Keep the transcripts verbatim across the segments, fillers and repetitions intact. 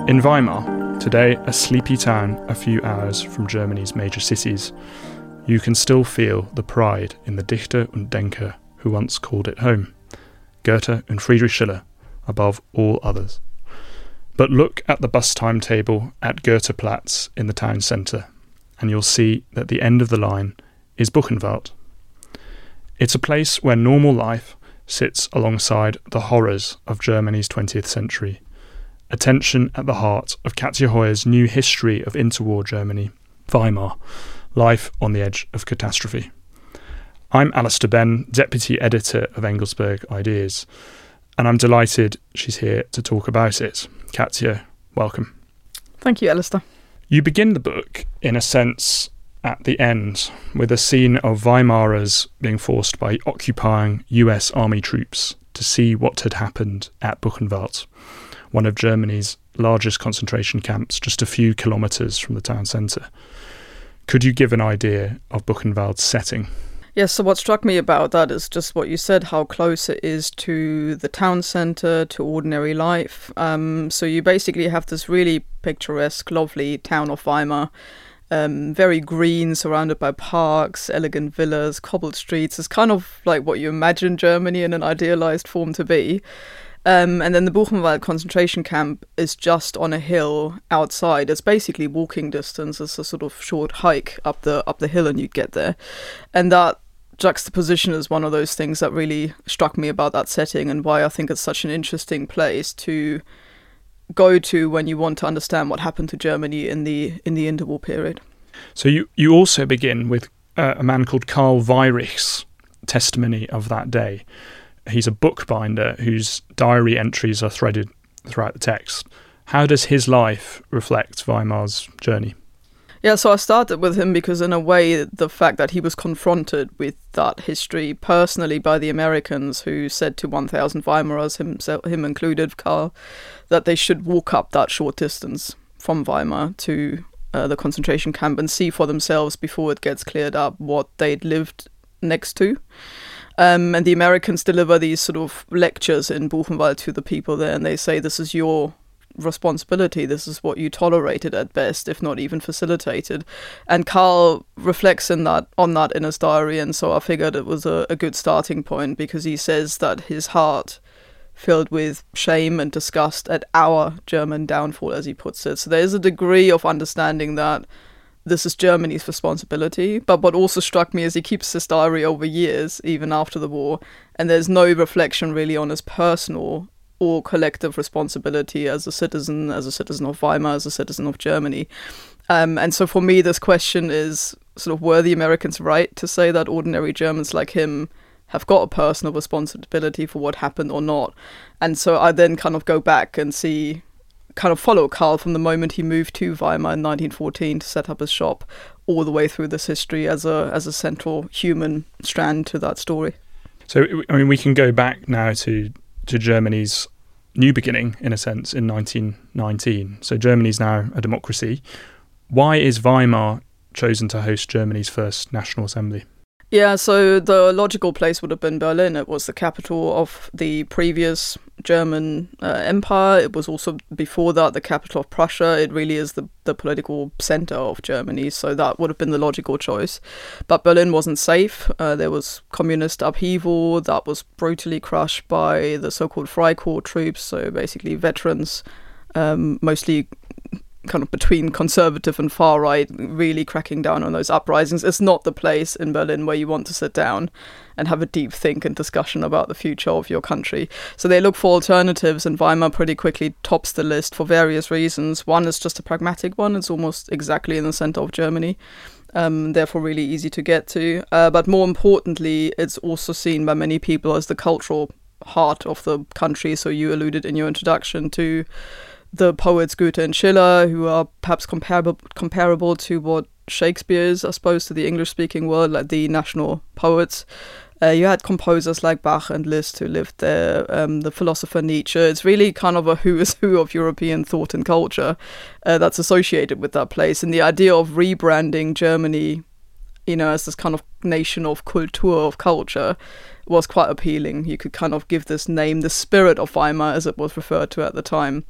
In Weimar, today a sleepy town a few hours from Germany's major cities, you can still feel the pride in the Dichter und Denker who once called it home, Goethe and Friedrich Schiller, above all others. But look at the bus timetable at Goetheplatz in the town centre, and you'll see that the end of the line is Buchenwald. It's a place where normal life sits alongside the horrors of Germany's twentieth century, a tension at the heart of Katja Heuer's new history of interwar Germany, Weimar, life on the edge of catastrophe. I'm Alistair Benn, Deputy Editor of Engelsberg Ideas, and I'm delighted she's here to talk about it. Katja, welcome. Thank you, Alistair. You begin the book, in a sense, at the end, with a scene of Weimarers being forced by occupying U S army troops to see what had happened at Buchenwald, one of Germany's largest concentration camps just a few kilometres from the town centre. Could you give an idea of Buchenwald's setting? Yes, so what struck me about that is just what you said, how close it is to the town centre, to ordinary life. Um, so you basically have this really picturesque, lovely town of Weimar, um, very green, surrounded by parks, elegant villas, cobbled streets. It's kind of like what you imagine Germany in an idealised form to be. Um, and then the Buchenwald concentration camp is just on a hill outside. It's basically walking distance. It's a sort of short hike up the up the hill and you get there. And that juxtaposition is one of those things that really struck me about that setting and why I think it's such an interesting place to go to when you want to understand what happened to Germany in the in the interwar period. So you, you also begin with uh, a man called Karl Weirich's testimony of that day. He's a bookbinder whose diary entries are threaded throughout the text. How does his life reflect Weimar's journey? Yeah, so I started with him because in a way the fact that he was confronted with that history personally by the Americans who said to one thousand Weimarers, himself, him included, Karl, that they should walk up that short distance from Weimar to uh, the concentration camp and see for themselves before it gets cleared up what they'd lived next to. Um, and the Americans deliver these sort of lectures in Buchenwald to the people there, and they say this is your responsibility, this is what you tolerated at best, if not even facilitated. And Karl reflects in that on that in his diary, and so I figured it was a, a good starting point because he says that his heart filled with shame and disgust at our German downfall, as he puts it. So there is a degree of understanding that this is Germany's responsibility. But what also struck me is he keeps this diary over years, even after the war, and there's no reflection really on his personal or collective responsibility as a citizen, as a citizen of Weimar, as a citizen of Germany. Um, and so for me, this question is sort of, were the Americans right to say that ordinary Germans like him have got a personal responsibility for what happened or not? And so I then kind of go back and see kind of follow Karl from the moment he moved to Weimar in nineteen fourteen to set up his shop all the way through this history as a as a central human strand to that story. So, I mean, we can go back now to, to Germany's new beginning, in a sense, in nineteen nineteen. So Germany's now a democracy. Why is Weimar chosen to host Germany's first National Assembly? Yeah, so the logical place would have been Berlin. It was the capital of the previous German uh, empire. It was also, before that, the capital of Prussia. It really is the, the political centre of Germany, so that would have been the logical choice. But Berlin wasn't safe. Uh, there was communist upheaval that was brutally crushed by the so-called Freikorps troops, so basically veterans, um, mostly kind of between conservative and far right, really cracking down on those uprisings. It's not the place in Berlin where you want to sit down and have a deep think and discussion about the future of your country. So they look for alternatives, and Weimar pretty quickly tops the list for various reasons. One is just a pragmatic one. It's almost exactly in the center of Germany, um, therefore really easy to get to. Uh, but more importantly, it's also seen by many people as the cultural heart of the country. So you alluded in your introduction to the poets Goethe and Schiller, who are perhaps comparable comparable to what Shakespeare is, I suppose, to the English-speaking world, like the national poets. Uh, you had composers like Bach and Liszt who lived there, um, the philosopher Nietzsche. It's really kind of a who is who of European thought and culture uh, that's associated with that place. And the idea of rebranding Germany, you know, as this kind of nation of Kultur, of culture, was quite appealing. You could kind of give this name the spirit of Weimar, as it was referred to at the time.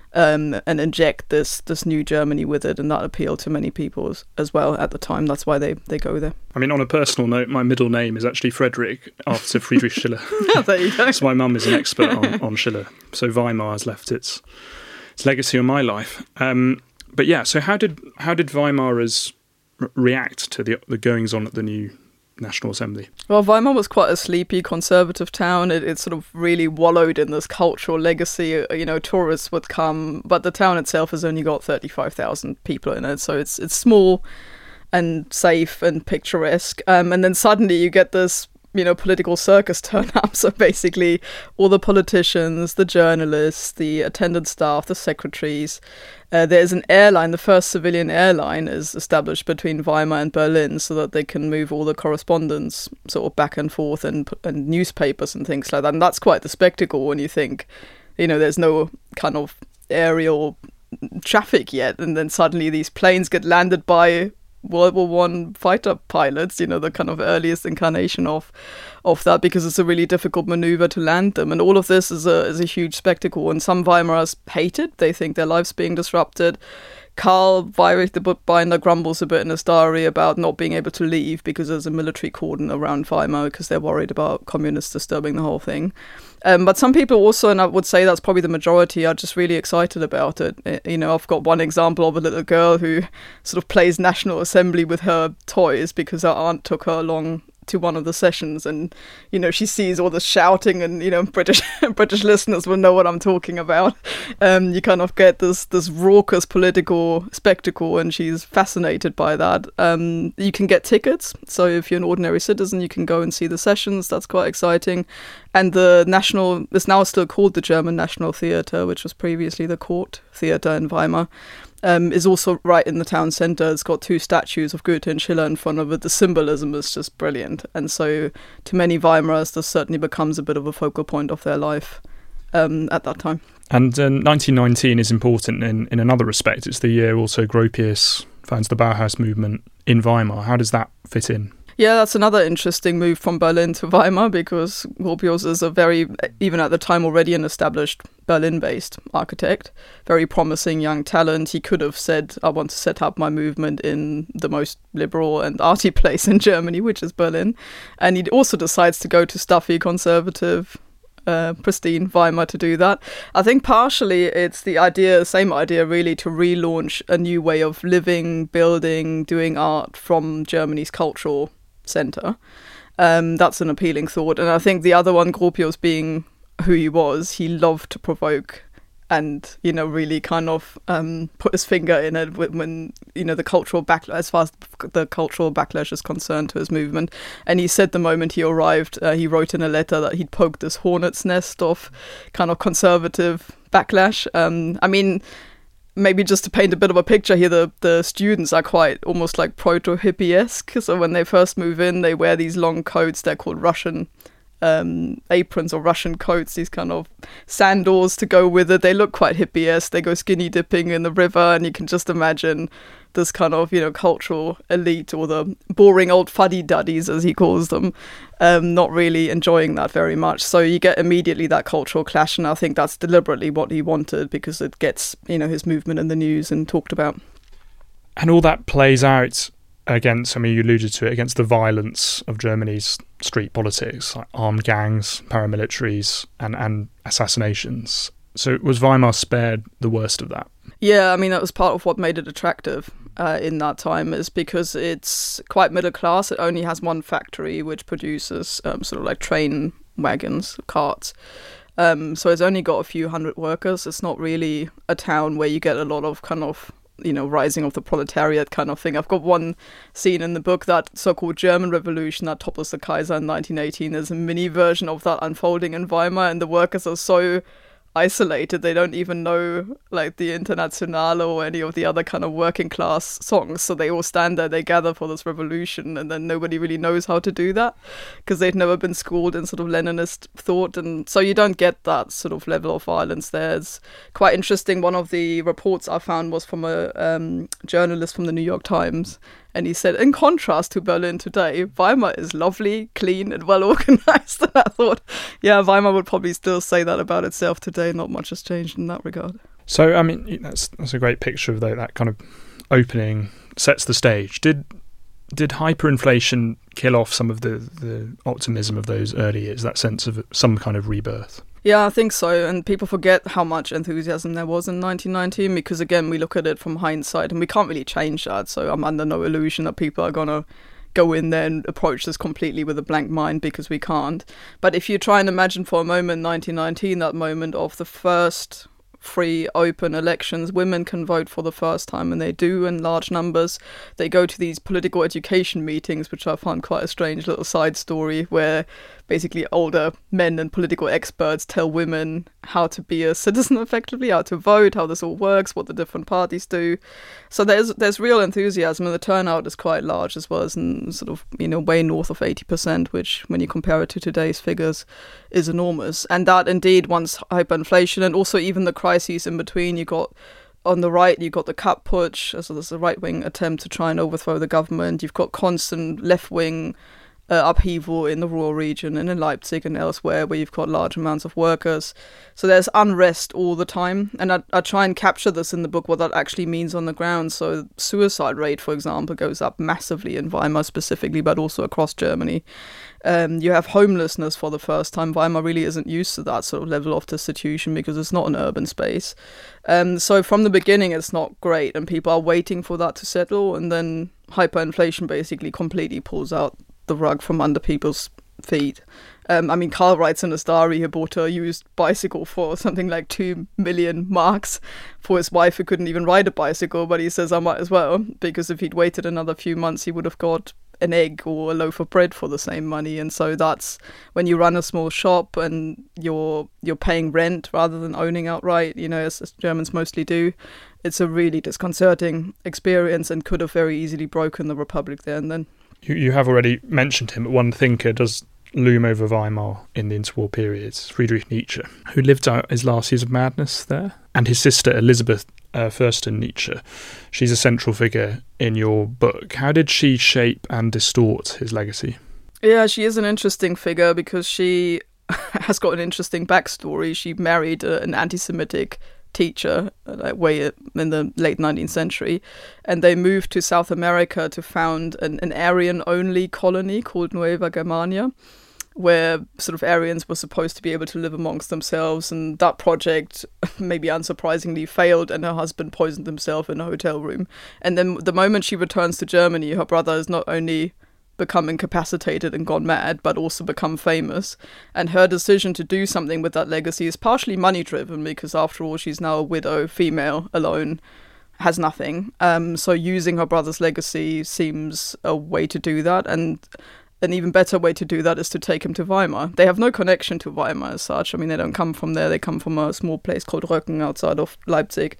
um, and inject this this new Germany with it, and that appealed to many people as, as well at the time. That's why they, they go there. I mean, on a personal note, my middle name is actually Frederick, after Friedrich Schiller. There you go. So my mum is an expert on, on Schiller. So Weimar has left its its legacy on my life. Um, but yeah, so how did how did Weimarers re- react to the the goings on at the new National Assembly? Well, Weimar was quite a sleepy conservative town. It, it sort of really wallowed in this cultural legacy. You know, tourists would come, but the town itself has only got thirty-five thousand people in it, so it's it's small and safe and picturesque. Um, and then suddenly you get this, you know, political circus turn up. So basically all the politicians, the journalists, the attendant staff, the secretaries. Uh, there's an airline, the first civilian airline is established between Weimar and Berlin so that they can move all the correspondence sort of back and forth, and, and newspapers and things like that. And that's quite the spectacle when you think, you know, there's no kind of aerial traffic yet. And then suddenly these planes get landed by World War One fighter pilots, you know, the kind of earliest incarnation of of that, because it's a really difficult maneuver to land them. And all of this is a is a huge spectacle. And some Weimarers hate it. They think their life's being disrupted. Karl Weyrich, the bookbinder, grumbles a bit in his diary about not being able to leave because there's a military cordon around Weimar because they're worried about communists disturbing the whole thing. Um, but some people also, and I would say that's probably the majority, are just really excited about it. it. You know, I've got one example of a little girl who sort of plays National Assembly with her toys because her aunt took her along to one of the sessions, and you know, she sees all the shouting, and you know, British British listeners will know what I'm talking about. Um, you kind of get this this raucous political spectacle, and she's fascinated by that. Um, you can get tickets, so if you're an ordinary citizen, you can go and see the sessions. That's quite exciting. And the national is now still called the German National Theatre, which was previously the Court Theatre in Weimar. Um, is also right in the town centre. It's got two statues of Goethe and Schiller in front of it. The symbolism is just brilliant. And so to many Weimarers, this certainly becomes a bit of a focal point of their life um, at that time. And uh, nineteen nineteen is important in, in another respect. It's the year also Gropius founds the Bauhaus movement in Weimar. How does that fit in? Yeah, that's another interesting move from Berlin to Weimar, because Gropius is a very, even at the time already an established Berlin-based architect, very promising young talent. He could have said, I want to set up my movement in the most liberal and arty place in Germany, which is Berlin. And he also decides to go to stuffy, conservative, uh, pristine Weimar to do that. I think partially it's the idea, same idea really, to relaunch a new way of living, building, doing art from Germany's cultural centre. Um, that's an appealing thought. And I think the other one, Gropius being who he was, he loved to provoke and, you know, really kind of um, put his finger in it when, when, you know, the cultural backlash, as far as the cultural backlash is concerned to his movement. And he said the moment he arrived, uh, he wrote in a letter that he'd poked this hornet's nest of kind of conservative backlash. Um, I mean, maybe just to paint a bit of a picture here, the, the students are quite almost like proto-hippie-esque. So when they first move in, they wear these long coats. They're called Russian um, aprons or Russian coats, these kind of sandals to go with it. They look quite hippie-esque. They go skinny dipping in the river, and you can just imagine this kind of, you know, cultural elite, or the boring old fuddy-duddies, as he calls them, um, not really enjoying that very much. So you get immediately that cultural clash, and I think that's deliberately what he wanted, because it gets, you know, his movement in the news and talked about. And all that plays out against, I mean, you alluded to it, against the violence of Germany's street politics, like armed gangs, paramilitaries, and, and assassinations. So was Weimar spared the worst of that? Yeah, I mean, that was part of what made it attractive uh, in that time, is because it's quite middle class. It only has one factory which produces um, sort of like train wagons, carts. Um, so it's only got a few hundred workers. It's not really a town where you get a lot of kind of, you know, rising of the proletariat kind of thing. I've got one scene in the book, that so-called German Revolution that topples the Kaiser in nineteen eighteen. There's a mini version of that unfolding in Weimar, and the workers are so isolated they don't even know like the Internationale or any of the other kind of working class songs, so they all stand there, they gather for this revolution, and then nobody really knows how to do that because they've never been schooled in sort of Leninist thought, and so you don't get that sort of level of violence there. It's quite interesting. One of the reports I found was from a um, journalist from the New York Times, and he said, in contrast to Berlin today, Weimar is lovely, clean, and well organized. And I thought, yeah, Weimar would probably still say that about itself today. Not much has changed in that regard. So, I mean, that's that's a great picture of that, that kind of opening, sets the stage. Did did hyperinflation kill off some of the, the optimism of those early years, that sense of some kind of rebirth? Yeah, I think so. And people forget how much enthusiasm there was in nineteen nineteen because, again, we look at it from hindsight and we can't really change that. So I'm under no illusion that people are going to go in there and approach this completely with a blank mind because we can't. But if you try and imagine for a moment nineteen nineteen, that moment of the first free, open elections, women can vote for the first time, and they do in large numbers. They go to these political education meetings, which I found quite a strange little side story, where basically older men and political experts tell women how to be a citizen effectively, how to vote, how this all works, what the different parties do. So there's there's real enthusiasm, and the turnout is quite large as well, as in sort of, you know, way north of eighty percent, which when you compare it to today's figures is enormous. And that indeed, once hyperinflation and also even the crises in between, you got on the right, you got the Kapp Putsch, so there's a right-wing attempt to try and overthrow the government. You've got constant left-wing Uh, upheaval in the rural region and in Leipzig and elsewhere, where you've got large amounts of workers. So there's unrest all the time, and I, I try and capture this in the book, what that actually means on the ground. So suicide rate, for example, goes up massively in Weimar specifically, but also across Germany. Um, you have homelessness for the first time. Weimar really isn't used to that sort of level of destitution because it's not an urban space. Um, so from the beginning, it's not great, and people are waiting for that to settle, and then hyperinflation basically completely pulls out the rug from under people's feet. Um, I mean, Karl writes in his diary he bought a used bicycle for something like two million marks for his wife who couldn't even ride a bicycle, but he says I might as well, because if he'd waited another few months he would have got an egg or a loaf of bread for the same money. And so that's when you run a small shop and you're you're paying rent rather than owning outright, you know, as, as Germans mostly do. It's a really disconcerting experience and could have very easily broken the Republic there and then. You, you have already mentioned him, but one thinker does loom over Weimar in the interwar periods, Friedrich Nietzsche, who lived out his last years of madness there, and his sister Elisabeth uh, Fürsten Nietzsche. She's a central figure in your book. How did she shape and distort his legacy? Yeah, she is an interesting figure because she has got an interesting backstory. She married uh, an anti-Semitic teacher like way in the late nineteenth century, and they moved to South America to found an, an Aryan-only colony called Nueva Germania, where sort of Aryans were supposed to be able to live amongst themselves, and that project, maybe unsurprisingly, failed, and her husband poisoned himself in a hotel room. And then the moment she returns to Germany, her brother is not only become incapacitated and gone mad, but also become famous. And her decision to do something with that legacy is partially money driven, because after all, she's now a widow, female, alone, has nothing. Um, so using her brother's legacy seems a way to do that. And an even better way to do that is to take him to Weimar. They have no connection to Weimar as such. I mean, they don't come from there. They come from a small place called Röcken outside of Leipzig.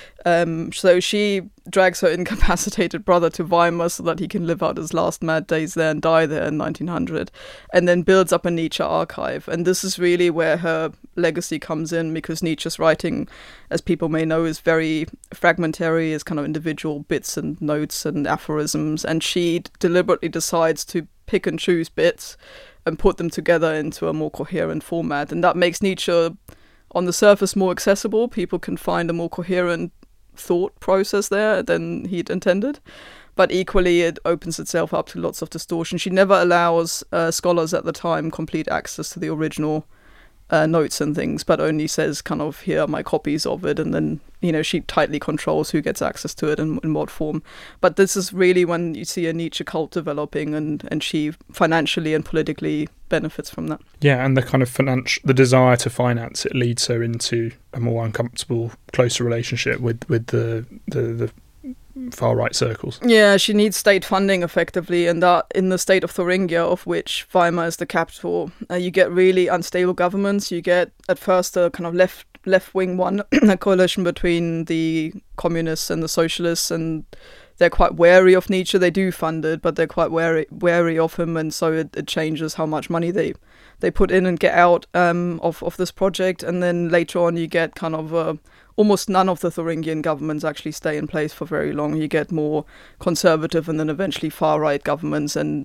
Um, so she drags her incapacitated brother to Weimar so that he can live out his last mad days there and die there in nineteen hundred, and then builds up a Nietzsche archive. And this is really where her legacy comes in, because Nietzsche's writing, as people may know, is very fragmentary, is kind of individual bits and notes and aphorisms, and she deliberately decides to pick and choose bits and put them together into a more coherent format. And that makes Nietzsche, on the surface, more accessible. People can find a more coherent thought process there than he'd intended. But equally, it opens itself up to lots of distortion. She never allows uh, scholars at the time complete access to the original uh, notes and things, but only says kind of, here are my copies of it, and then, you know, she tightly controls who gets access to it and in what form. But this is really when you see a Nietzsche cult developing, and, and she financially and politically benefits from that. Yeah, and the kind of financial, the desire to finance it leads her into a more uncomfortable, closer relationship with, with the, the, the far-right circles. Yeah, she needs state funding effectively, and that in the state of Thuringia, of which Weimar is the capital, uh, you get really unstable governments. You get at first a kind of left left-wing one, a coalition between the communists and the socialists, and they're quite wary of Nietzsche. They do fund it, but they're quite wary wary of him, and so it, it changes how much money they they put in and get out um, of, of this project. And then later on you get kind of a almost none of the Thuringian governments actually stay in place for very long. You get more conservative and then eventually far-right governments, and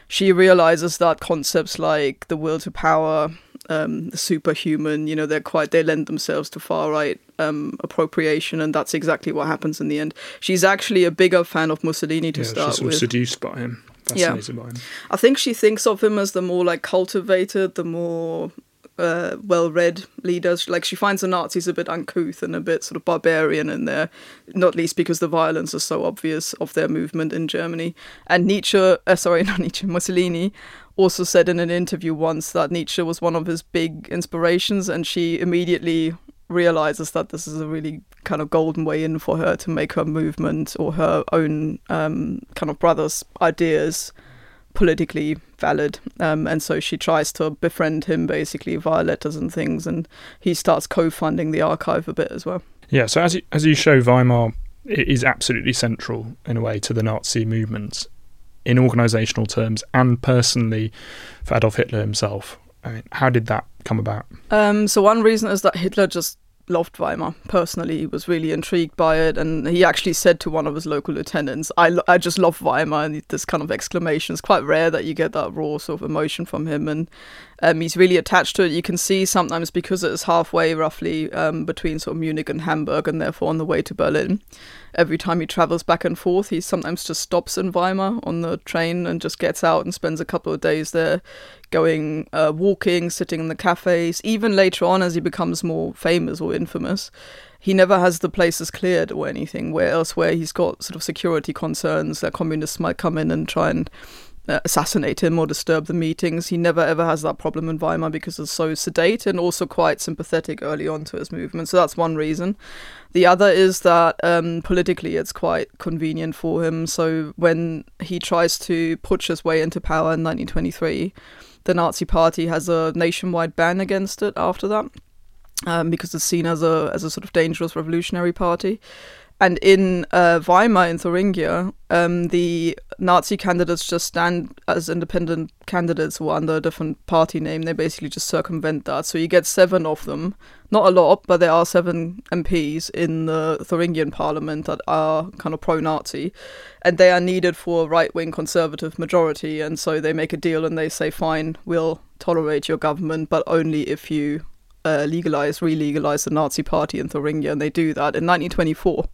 she realizes that concepts like the will to power, um, the superhuman, you know, they're quite, they lend themselves to far-right um, appropriation, and that's exactly what happens in the end. She's actually a bigger fan of Mussolini to yeah, start she's sort with. of seduced by him, fascinated yeah. by him. I think she thinks of him as the more like cultivated, the more uh, well-read leaders. Like, she finds the Nazis a bit uncouth and a bit sort of barbarian in there, not least because the violence is so obvious of their movement in Germany. And Nietzsche, uh, sorry, not Nietzsche, Mussolini also said in an interview once that Nietzsche was one of his big inspirations, and she immediately realizes that this is a really kind of golden way in for her to make her movement or her own um, kind of brother's ideas politically valid. Um, and so she tries to befriend him basically via letters and things, and he starts co-funding the archive a bit as well. Yeah, so as you, as you show, Weimar is absolutely central in a way to the Nazi movement in organisational terms and personally for Adolf Hitler himself. I mean, how did that come about? Um, so one reason is that Hitler just loved Weimar. Personally, he was really intrigued by it, and he actually said to one of his local lieutenants, I, lo- I just love Weimar, and this kind of exclamation. It's quite rare that you get that raw sort of emotion from him, and um, he's really attached to it. You can see sometimes, because it is halfway roughly um, between sort of Munich and Hamburg, and therefore on the way to Berlin, every time he travels back and forth, he sometimes just stops in Weimar on the train and just gets out and spends a couple of days there, going uh, walking, sitting in the cafes. Even later on, as he becomes more famous or infamous, he never has the places cleared or anything, where elsewhere he's got sort of security concerns that communists might come in and try and uh, assassinate him or disturb the meetings. He never ever has that problem in Weimar because it's so sedate and also quite sympathetic early on to his movement. So that's one reason. The other is that um, politically it's quite convenient for him. So when he tries to push his way into power in nineteen twenty-three, the Nazi Party has a nationwide ban against it after that, um, because it's seen as a as a sort of dangerous revolutionary party. And in uh, Weimar, in Thuringia, um, the Nazi candidates just stand as independent candidates or under a different party name. They basically just circumvent that. So you get seven of them. Not a lot, but there are seven M Ps in the Thuringian parliament that are kind of pro-Nazi. And they are needed for a right-wing conservative majority. And so they make a deal and they say, fine, we'll tolerate your government, but only if you Uh, legalize, re-legalize the Nazi party in Thuringia, and they do that in nineteen twenty-four.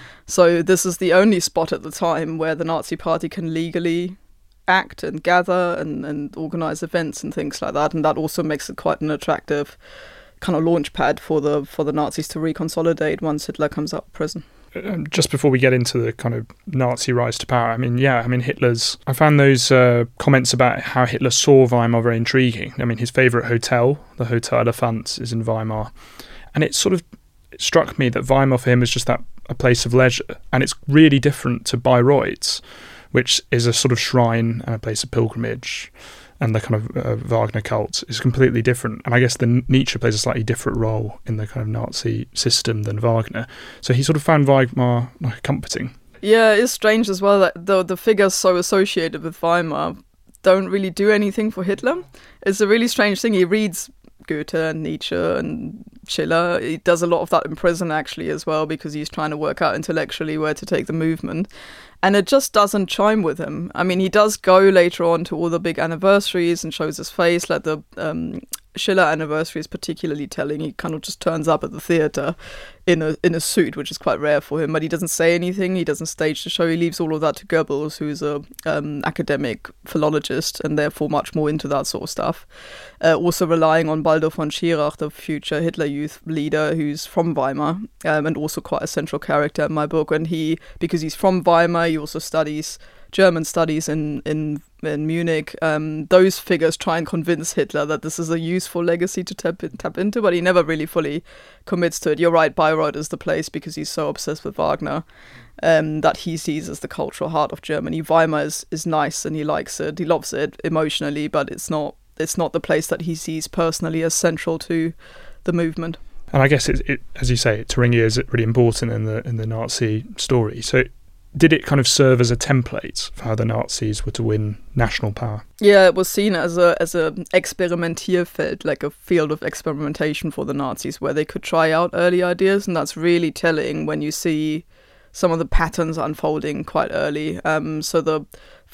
So this is the only spot at the time where the Nazi party can legally act and gather and, and organize events and things like that, and that also makes it quite an attractive kind of launch pad for the for the Nazis to reconsolidate once Hitler comes out of prison. Um, just before we get into the kind of Nazi rise to power, I mean, yeah, I mean, Hitler's... I found those uh, comments about how Hitler saw Weimar very intriguing. I mean, his favourite hotel, the Hotel Elefant, is in Weimar. And it sort of it struck me that Weimar for him is just that a place of leisure. And it's really different to Bayreuth, which is a sort of shrine and a place of pilgrimage. And the kind of uh, Wagner cult is completely different. And I guess the Nietzsche plays a slightly different role in the kind of Nazi system than Wagner. So he sort of found Weimar like comforting. Yeah, it's strange as well that the, the figures so associated with Weimar don't really do anything for Hitler. It's a really strange thing. He reads Goethe and Nietzsche and Schiller. He does a lot of that in prison actually as well, because he's trying to work out intellectually where to take the movement. And it just doesn't chime with him. I mean, he does go later on to all the big anniversaries and shows his face, like the um, Schiller anniversary is particularly telling. He kind of just turns up at the theatre in a in a suit, which is quite rare for him, but he doesn't say anything. He doesn't stage the show. He leaves all of that to Goebbels, who's a um, academic philologist and therefore much more into that sort of stuff. Uh, also relying on Baldur von Schirach, the future Hitler Youth leader, who's from Weimar, um, and also quite a central character in my book. And he, because he's from Weimar, he also studies German studies in in, in Munich. Um, those figures try and convince Hitler that this is a useful legacy to tap, tap into, but he never really fully commits to it. You're right, Bayreuth is the place because he's so obsessed with Wagner um, that he sees as the cultural heart of Germany. Weimar is, is nice and he likes it, he loves it emotionally, but it's not it's not the place that he sees personally as central to the movement. And I guess, it, it, as you say, Thuringia is really important in the in the Nazi story. So did it kind of serve as a template for how the Nazis were to win national power? Yeah, it was seen as a as a Experimentierfeld, like a field of experimentation for the Nazis, where they could try out early ideas, and that's really telling when you see some of the patterns unfolding quite early. Um, so the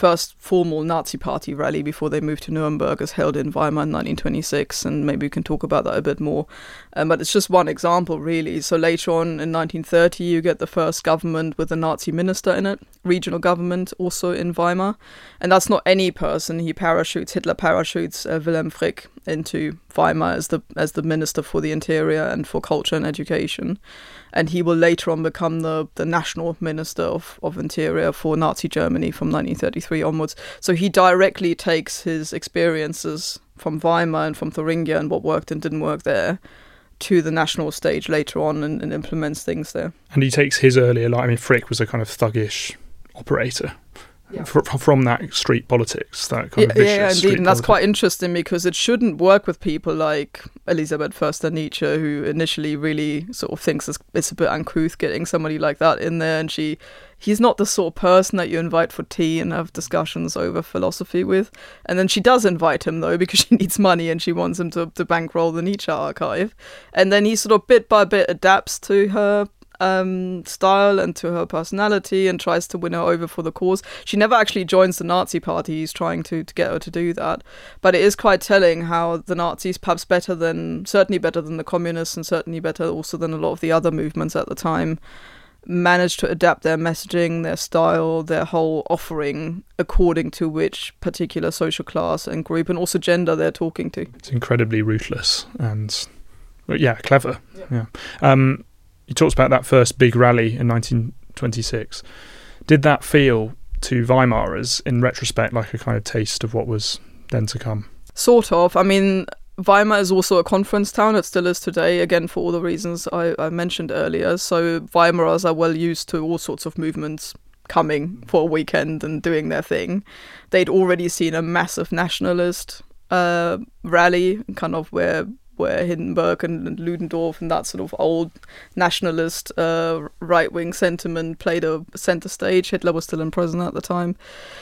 first formal Nazi party rally before they moved to Nuremberg is held in Weimar in nineteen twenty-six, and maybe we can talk about that a bit more. Um, but it's just one example, really. So later on in nineteen thirty, you get the first government with a Nazi minister in it, regional government, also in Weimar. And that's not any person. He parachutes, Hitler parachutes uh, Wilhelm Frick into Weimar as the as the Minister for the Interior and for Culture and Education. And he will later on become the, the National Minister of, of Interior for Nazi Germany from nineteen thirty-three onwards. So he directly takes his experiences from Weimar and from Thuringia and what worked and didn't work there to the national stage later on and, and implements things there. And he takes his earlier life. I mean, Frick was a kind of thuggish operator. Yeah. From, from that street politics, that kind yeah, of vicious yeah, indeed, street and that's politics. quite interesting because it shouldn't work with people like Elisabeth Förster-Nietzsche, who initially really sort of thinks it's, it's a bit uncouth getting somebody like that in there, and she, he's not the sort of person that you invite for tea and have discussions over philosophy with. And then she does invite him though because she needs money and she wants him to, to bankroll the Nietzsche archive, and then he sort of bit by bit adapts to her Um, style and to her personality and tries to win her over for the cause. She never actually joins the Nazi party. He's trying to, to get her to do that. But it is quite telling how the Nazis, perhaps better than, certainly better than the communists and certainly better also than a lot of the other movements at the time, managed to adapt their messaging, their style, their whole offering according to which particular social class and group and also gender they're talking to. It's incredibly ruthless and, well, yeah, clever. Yeah. yeah. Um, You talked about that first big rally in nineteen twenty-six. Did that feel to Weimarers, in retrospect, like a kind of taste of what was then to come? Sort of. I mean, Weimar is also a conference town. It still is today, again, for all the reasons I, I mentioned earlier. So Weimarers are well used to all sorts of movements coming for a weekend and doing their thing. They'd already seen a massive nationalist uh, rally, kind of where... where Hindenburg and Ludendorff and that sort of old nationalist uh, right-wing sentiment played a centre stage. Hitler was still in prison at the time.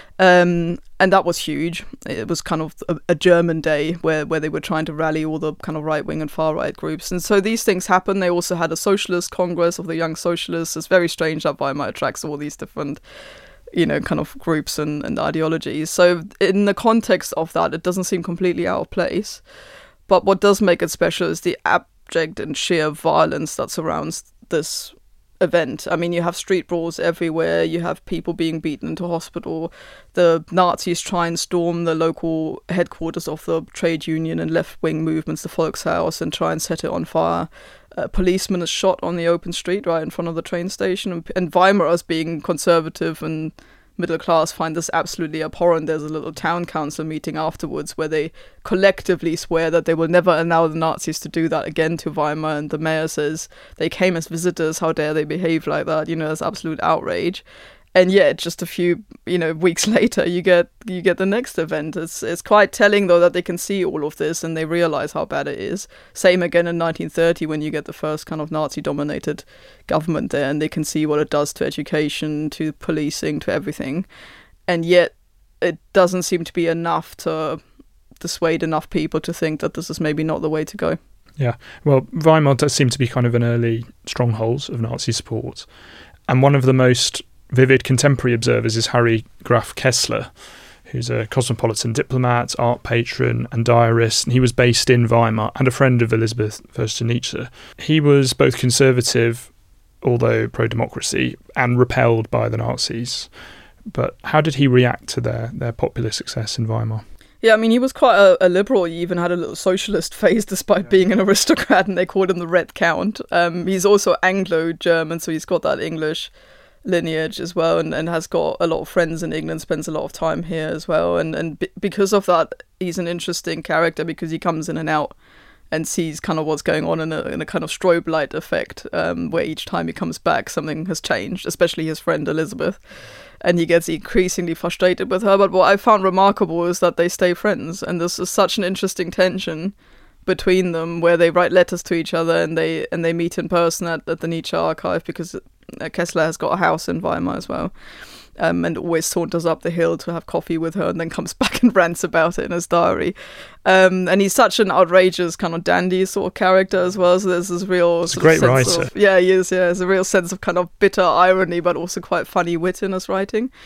Um, and that was huge. It was kind of a, a German day where, where they were trying to rally all the kind of right-wing and far-right groups. And so these things happen. They also had a socialist congress of the Young Socialists. It's very strange that Weimar attracts all these different, you know, kind of groups and, and ideologies. So in the context of that, it doesn't seem completely out of place. But what does make it special is the abject and sheer violence that surrounds this event. I mean, you have street brawls everywhere. You have people being beaten into hospital. The Nazis try and storm the local headquarters of the trade union and left-wing movements, the Volkshaus, and try and set it on fire. A policeman is shot on the open street right in front of the train station. And, and Weimar, as being conservative and middle class, find this absolutely abhorrent. There's a little town council meeting afterwards where they collectively swear that they will never allow the Nazis to do that again to Weimar, and the mayor says they came as visitors, how dare they behave like that, you know, there's absolute outrage. And yet, just a few, you know, weeks later, you get you get the next event. It's it's quite telling, though, that they can see all of this and they realize how bad it is. Same again in nineteen thirty when you get the first kind of Nazi-dominated government there, and they can see what it does to education, to policing, to everything. And yet, it doesn't seem to be enough to dissuade enough people to think that this is maybe not the way to go. Yeah, well, Weimar does seem to be kind of an early stronghold of Nazi support. And one of the most vivid contemporary observers is Harry Graf Kessler, who's a cosmopolitan diplomat, art patron and diarist, and he was based in Weimar and a friend of Elisabeth Förster-Nietzsche. He was both conservative, although pro-democracy, and repelled by the Nazis. But how did he react to their, their popular success in Weimar? Yeah, I mean, he was quite a, a liberal. He even had a little socialist phase despite yeah. being an aristocrat, and they called him the Red Count. Um, he's also Anglo-German, so he's got that English lineage as well, and, and has got a lot of friends in England, spends a lot of time here as well, and and b- because of that he's an interesting character because he comes in and out and sees kind of what's going on in a, in a kind of strobe light effect, um, where each time he comes back something has changed, especially his friend Elizabeth, and he gets increasingly frustrated with her. But what I found remarkable is that they stay friends, and this is such an interesting tension between them where they write letters to each other and they and they meet in person at, at the Nietzsche archive, because Kessler has got a house in Weimar as well, um, and always saunters up the hill to have coffee with her and then comes back and rants about it in his diary. Um, and he's such an outrageous kind of dandy sort of character as well, so there's this real He's a great writer. Of, yeah, he is, yeah, there's a real sense of kind of bitter irony but also quite funny wit in his writing.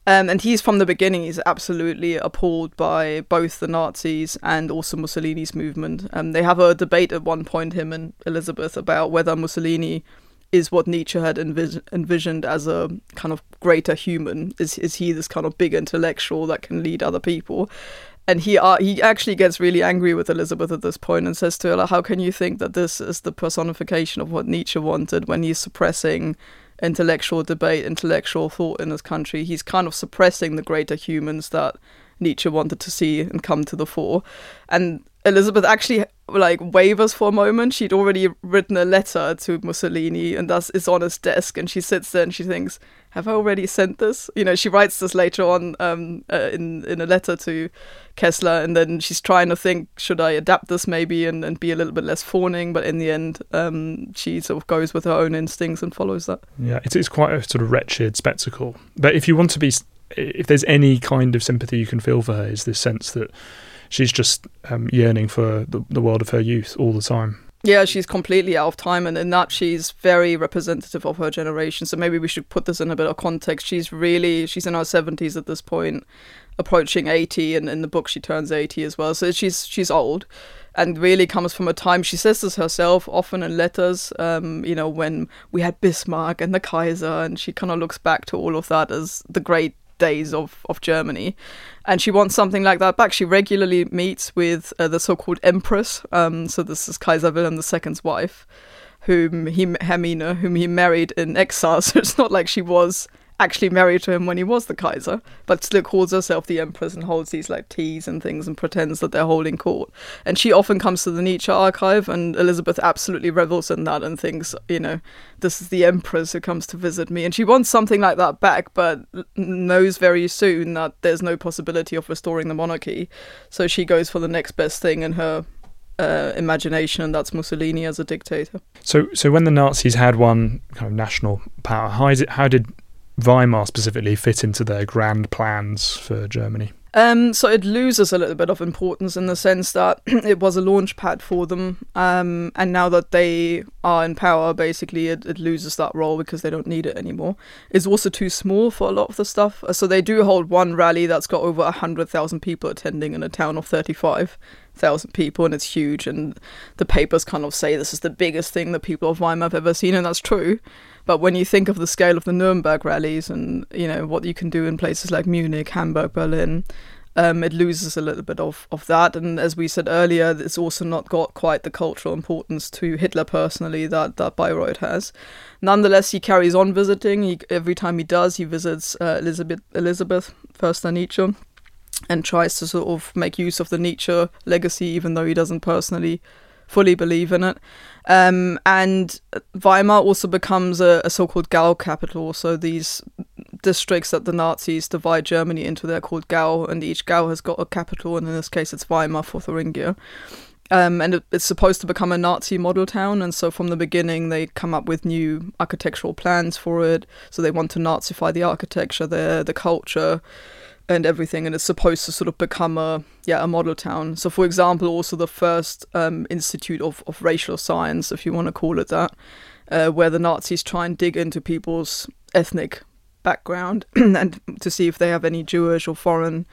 Um, and he's, from the beginning, he's absolutely appalled by both the Nazis and also Mussolini's movement. Um, they have a debate at one point, him and Elizabeth, about whether Mussolini is what Nietzsche had envis- envisioned as a kind of greater human. Is is he this kind of big intellectual that can lead other people? And he uh, he actually gets really angry with Elizabeth at this point and says to her, like, how can you think that this is the personification of what Nietzsche wanted when he's suppressing intellectual debate, intellectual thought in this country? He's kind of suppressing the greater humans that Nietzsche wanted to see and come to the fore. And Elizabeth actually like wavers for a moment. She'd already written a letter to Mussolini, and thus it's on his desk, and she sits there and she thinks, have I already sent this? You know, she writes this later on um, uh, in, in a letter to Kessler, and then she's trying to think, should I adapt this maybe and, and be a little bit less fawning? But in the end, um, she sort of goes with her own instincts and follows that. Yeah, it's, it's quite a sort of wretched spectacle. But if you want to be, if there's any kind of sympathy you can feel for her, is this sense that she's just um, yearning for the, the world of her youth all the time. Yeah, she's completely out of time, and in that she's very representative of her generation. So maybe we should put this in a bit of context. She's really, she's in her seventies at this point, approaching eighty, and in the book she turns eighty as well. So she's she's old, and really comes from a time, she says this herself often in letters, um, you know, when we had Bismarck and the Kaiser, and she kind of looks back to all of that as the great days of, of Germany, and she wants something like that back. She regularly meets with uh, the so-called Empress, um, so this is Kaiser Wilhelm the Second's wife, whom he, Hermine, whom he married in exile, so it's not like she was actually married to him when he was the Kaiser, but still calls herself the Empress and holds these like teas and things and pretends that they're holding court. And she often comes to the Nietzsche archive, and Elizabeth absolutely revels in that and thinks, you know, this is the Empress who comes to visit me. And she wants something like that back, but knows very soon that there's no possibility of restoring the monarchy. So she goes for the next best thing in her uh, imagination, and that's Mussolini as a dictator. So so when the Nazis had one kind of national power, how, is it, how did Weimar specifically fit into their grand plans for Germany? Um, so it loses a little bit of importance in the sense that it was a launch pad for them, um, and now that they are in power, basically it, it loses that role because they don't need it anymore. It's also too small for a lot of the stuff. So they do hold one rally that's got over one hundred thousand people attending in a town of thirty-five thousand people, and it's huge, and the papers kind of say this is the biggest thing that people of Weimar have ever seen, and that's true. But when you think of the scale of the Nuremberg rallies and, you know, what you can do in places like Munich, Hamburg, Berlin, um, it loses a little bit of, of that. And as we said earlier, it's also not got quite the cultural importance to Hitler personally that, that Bayreuth has. Nonetheless, he carries on visiting. He, every time he does, he visits uh, Elizabeth, Elizabeth Förster Nietzsche, and tries to sort of make use of the Nietzsche legacy, even though he doesn't personally fully believe in it. Um, and Weimar also becomes a, a so-called Gau capital. So these districts that the Nazis divide Germany into, they're called Gau, and each Gau has got a capital, and in this case it's Weimar for Thuringia. Um, and it, it's supposed to become a Nazi model town, and so from the beginning they come up with new architectural plans for it. So they want to Nazify the architecture there, the culture, and everything, and it's supposed to sort of become a yeah a model town. So for example, also the first um, institute of, of racial science, if you want to call it that, uh, where the Nazis try and dig into people's ethnic background and to see if they have any Jewish or foreign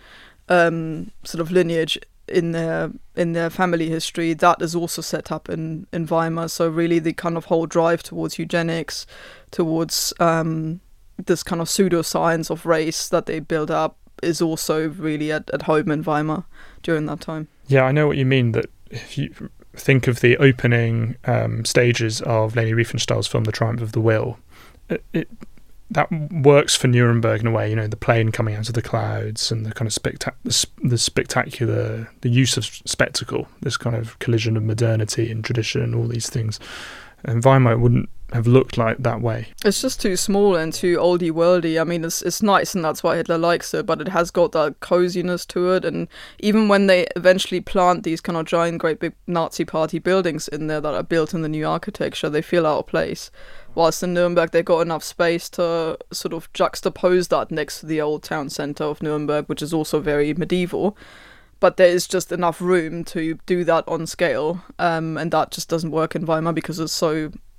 um, sort of lineage in their in their family history. That is also set up in, in Weimar. So really the kind of whole drive towards eugenics, towards um, this kind of pseudoscience of race that they build up, is also really at, at home in Weimar during that time. Yeah, I know what you mean, that if you think of the opening um, stages of Leni Riefenstahl's film The Triumph of the Will, it, it that works for Nuremberg in a way, you know, the plane coming out of the clouds and the kind of spectac- the, the spectacular, the use of spectacle, this kind of collision of modernity and tradition, all these things. And Weimar wouldn't have looked like that way. It's just too small and too oldie worldy. I mean, it's it's nice, and that's why Hitler likes it, but it has got that coziness to it. And even when they eventually plant these kind of giant, great big Nazi party buildings in there that are built in the new architecture, they feel out of place. Whilst in Nuremberg, they've got enough space to sort of juxtapose that next to the old town centre of Nuremberg, which is also very medieval. But there is just enough room to do that on scale, um, and that just doesn't work in Weimar because it's so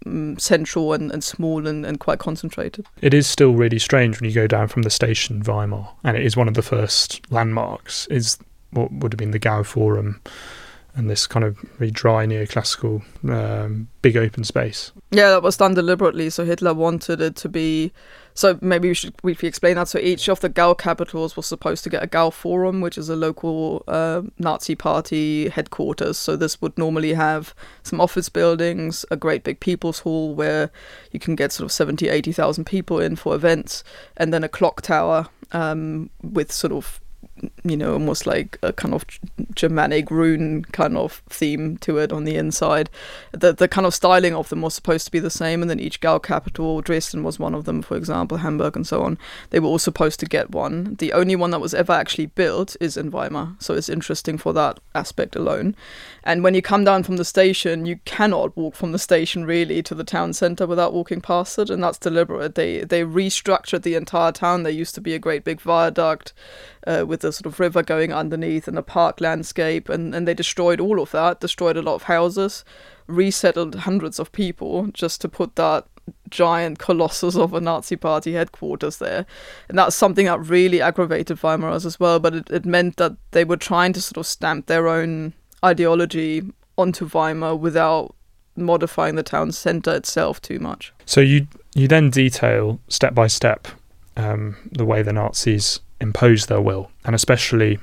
um, central and, and small and, and quite concentrated. It is still really strange when you go down from the station Weimar, and it is one of the first landmarks, is what would have been the Gau Forum, and this kind of really dry neoclassical um, big open space. Yeah, that was done deliberately. So Hitler wanted it to be... So maybe we should briefly explain that. So each of the Gau capitals was supposed to get a Gau Forum, which is a local uh, Nazi party headquarters. So this would normally have some office buildings, a great big people's hall where you can get sort of seventy, eighty thousand people in for events, and then a clock tower um, with sort of, you know, almost like a kind of Germanic rune kind of theme to it on the inside. The the kind of styling of them was supposed to be the same, and then each Gau capital, Dresden was one of them, for example, Hamburg and so on, they were all supposed to get one. The only one that was ever actually built is in Weimar, so it's interesting for that aspect alone. And when you come down from the station, you cannot walk from the station really to the town centre without walking past it, and that's deliberate. They they restructured the entire town. There used to be a great big viaduct uh, with a sort of river going underneath and a park landscape, and, and they destroyed all of that, destroyed a lot of houses, resettled hundreds of people just to put that giant colossus of a Nazi party headquarters there. And that's something that really aggravated Weimarers as well, but it, it meant that they were trying to sort of stamp their own ideology onto Weimar without modifying the town centre itself too much. So you you then detail step by step um, the way the Nazis imposed their will, and especially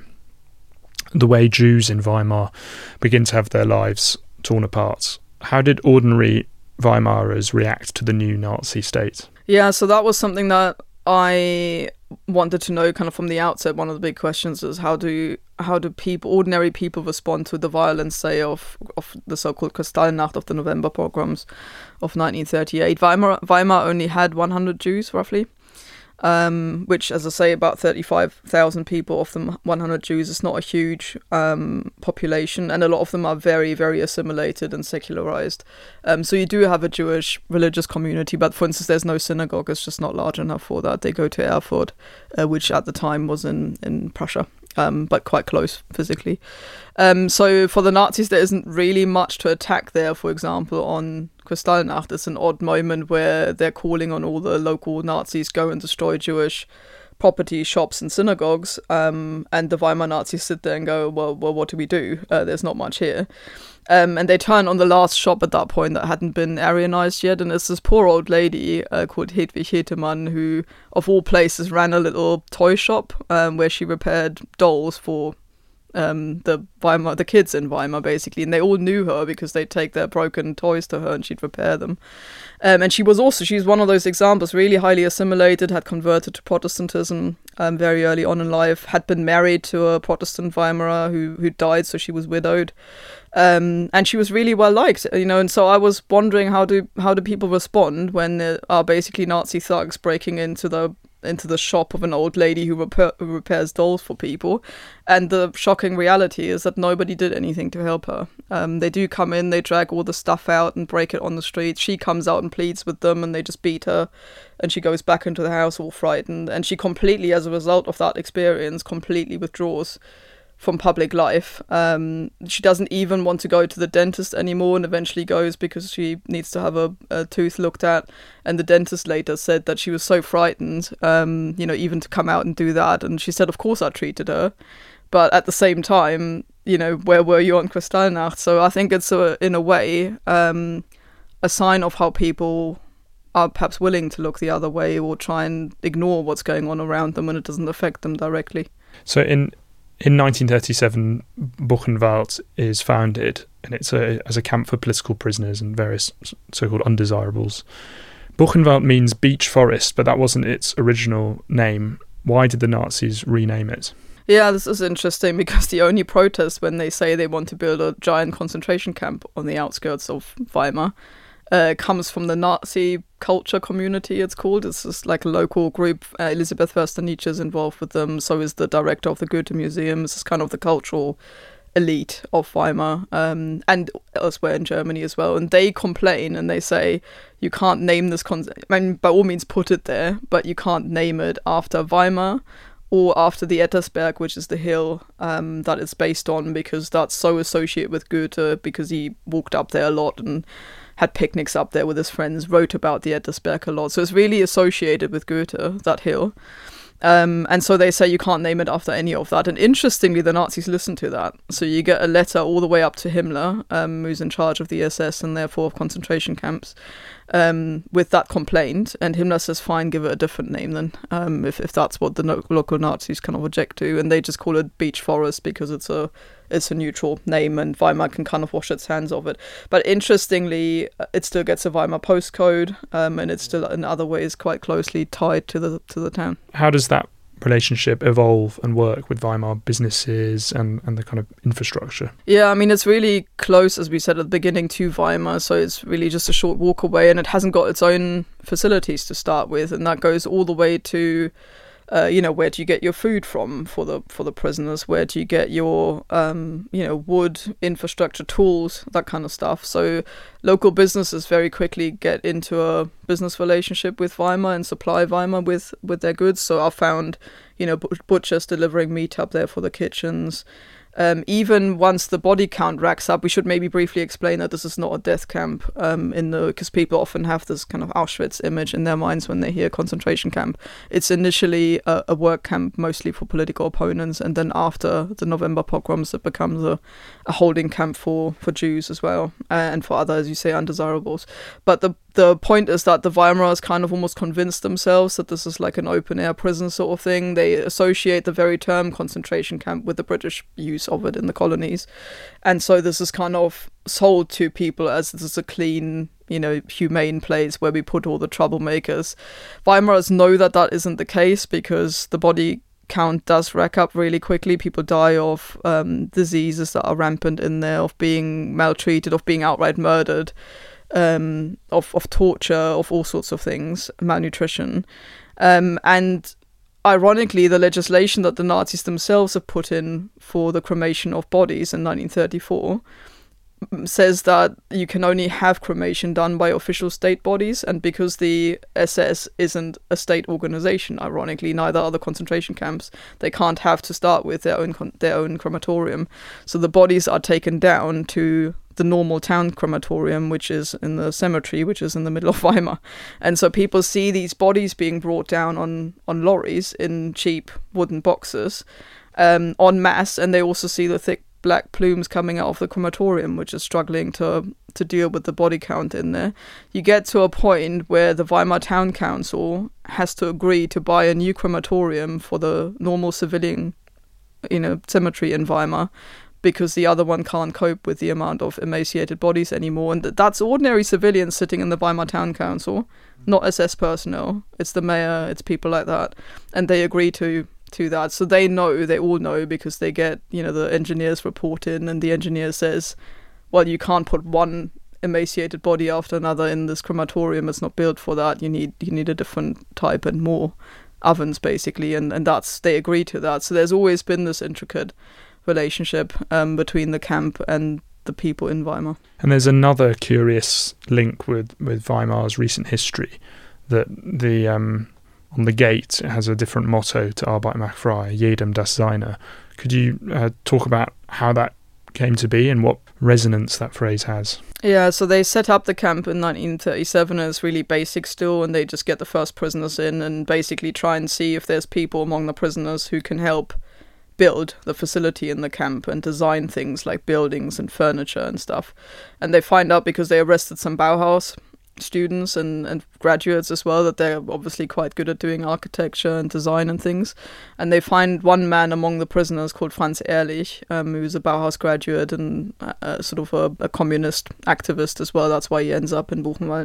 the way Jews in Weimar begin to have their lives torn apart. How did ordinary Weimarers react to the new Nazi state? Yeah, so that was something that I wanted to know kind of from the outset. One of the big questions is how do how do people, ordinary people, respond to the violence, say, of of the so-called Kristallnacht, of the November pogroms of nineteen thirty-eight. Weimar, Weimar only had one hundred Jews, roughly. Um, which, as I say, about thirty-five thousand people of them, one hundred Jews, is not a huge um, population, and a lot of them are very, very assimilated and secularized. Um, so you do have a Jewish religious community, but for instance, there's no synagogue. It's just not large enough for that. They go to Erfurt, uh, which at the time was in, in Prussia, um, but quite close physically. Um, so for the Nazis, there isn't really much to attack there, for example, on Kristallnacht. It's an odd moment where they're calling on all the local Nazis, go and destroy Jewish property, shops and synagogues, um, and the Weimar Nazis sit there and go, well, well what do we do? Uh, there's not much here. Um, and they turn on the last shop at that point that hadn't been Aryanized yet, and it's this poor old lady uh, called Hedwig Hetemann, who, of all places, ran a little toy shop um, where she repaired dolls for um the Weimar the kids in Weimar, basically, and they all knew her because they'd take their broken toys to her and she'd repair them. Um, and she was also she's one of those examples, really highly assimilated, had converted to Protestantism um, very early on in life, had been married to a Protestant Weimarer who who died, so she was widowed, um, and she was really well liked, you know. And so I was wondering, how do how do people respond when there are basically Nazi thugs breaking into the into the shop of an old lady who, repair, who repairs dolls for people, and the shocking reality is that nobody did anything to help her. Um, they do come in, they drag all the stuff out and break it on the street. She comes out and pleads with them, and they just beat her, and she goes back into the house all frightened, and she completely, as a result of that experience, completely withdraws from public life. Um, she doesn't even want to go to the dentist anymore, and eventually goes because she needs to have a, a tooth looked at. And the dentist later said that she was so frightened, um, you know, even to come out and do that. And she said, of course I treated her. But at the same time, you know, where were you on Kristallnacht? So I think it's, a, in a way, um, a sign of how people are perhaps willing to look the other way or try and ignore what's going on around them when it doesn't affect them directly. So in In nineteen thirty-seven, Buchenwald is founded, and it's a, as a camp for political prisoners and various so-called undesirables. Buchenwald means beech forest, but that wasn't its original name. Why did the Nazis rename it? Yeah, this is interesting, because the only protest when they say they want to build a giant concentration camp on the outskirts of Weimar uh, comes from the Nazi culture community, it's called. It's just like a local group. Uh, Elisabeth Förster-Nietzsche is involved with them, so is the director of the Goethe Museum. It's kind of the cultural elite of Weimar, um, and elsewhere in Germany as well. And they complain and they say, you can't name this, con- I mean, by all means put it there, but you can't name it after Weimar or after the Ettersberg, which is the hill um, that it's based on, because that's so associated with Goethe, because he walked up there a lot and had picnics up there with his friends, wrote about the Ettersberg a lot. So it's really associated with Goethe, that hill. Um, and so they say you can't name it after any of that. And interestingly, the Nazis listen to that. So you get a letter all the way up to Himmler, um, who's in charge of the S S and therefore of concentration camps, um, with that complaint. And Himmler says, fine, give it a different name then, um, if, if that's what the no- local Nazis kind of object to. And they just call it Beech Forest because it's a it's a neutral name and Weimar can kind of wash its hands of it. But interestingly, it still gets a Weimar postcode, um, and it's still in other ways quite closely tied to the to the town. How does that relationship evolve and work with Weimar businesses and, and the kind of infrastructure? Yeah, I mean, it's really close, as we said at the beginning, to Weimar, so it's really just a short walk away, and it hasn't got its own facilities to start with, and that goes all the way to Uh, you know, where do you get your food from for the for the prisoners? Where do you get your, um, you know, wood, infrastructure, tools, that kind of stuff? So local businesses very quickly get into a business relationship with Weimar and supply Weimar with, with their goods. So I found, you know, butchers delivering meat up there for the kitchens. Um, even once the body count racks up, we should maybe briefly explain that this is not a death camp, um, in the because people often have this kind of Auschwitz image in their minds when they hear concentration camp. It's initially a, a work camp mostly for political opponents, and then after the November pogroms, it becomes a, a holding camp for, for Jews as well, uh, and for other, as you say, undesirables. But the the point is that the Weimarers kind of almost convinced themselves that this is like an open-air prison sort of thing. They associate the very term concentration camp with the British use of it in the colonies. And so this is kind of sold to people as this is a clean, you know, humane place where we put all the troublemakers. Weimarers know that that isn't the case because the body count does rack up really quickly. People die of um, diseases that are rampant in there, of being maltreated, of being outright murdered. Um, of, of torture, of all sorts of things, malnutrition. Um, and ironically, the legislation that the Nazis themselves have put in for the cremation of bodies in nineteen thirty-four says that you can only have cremation done by official state bodies, and because the S S isn't a state organization, ironically, neither are the concentration camps, they can't have to start with their own con- their own crematorium. So the bodies are taken down to the normal town crematorium, which is in the cemetery, which is in the middle of Weimar. And so people see these bodies being brought down on, on lorries in cheap wooden boxes um, en masse, and they also see the thick black plumes coming out of the crematorium, which is struggling to to deal with the body count in there. You get to a point where the Weimar Town Council has to agree to buy a new crematorium for the normal civilian, you know, cemetery in Weimar, because the other one can't cope with the amount of emaciated bodies anymore. And that's ordinary civilians sitting in the Weimar Town Council, not S S personnel. It's the mayor, it's people like that. And they agree to to that. So they know, they all know, because they get, you know, the engineers report in, and the engineer says, well, you can't put one emaciated body after another in this crematorium. It's not built for that. You need you need a different type and more ovens, basically. And, and that's, they agree to that. So there's always been this intricate relationship um, between the camp and the people in Weimar. And there's another curious link with, with Weimar's recent history, that the um, on the gate it has a different motto to Arbeit macht frei, Jedem das Seine. Could you uh, talk about how that came to be and what resonance that phrase has? Yeah, so they set up the camp in nineteen thirty-seven, and it's really basic still, and they just get the first prisoners in and basically try and see if there's people among the prisoners who can help build the facility in the camp and design things like buildings and furniture and stuff. And they find out, because they arrested some Bauhaus students and, and graduates as well, that they're obviously quite good at doing architecture and design and things. And they find one man among the prisoners called Franz Ehrlich, um, who's a Bauhaus graduate and uh, sort of a, a communist activist as well. That's why he ends up in Buchenwald.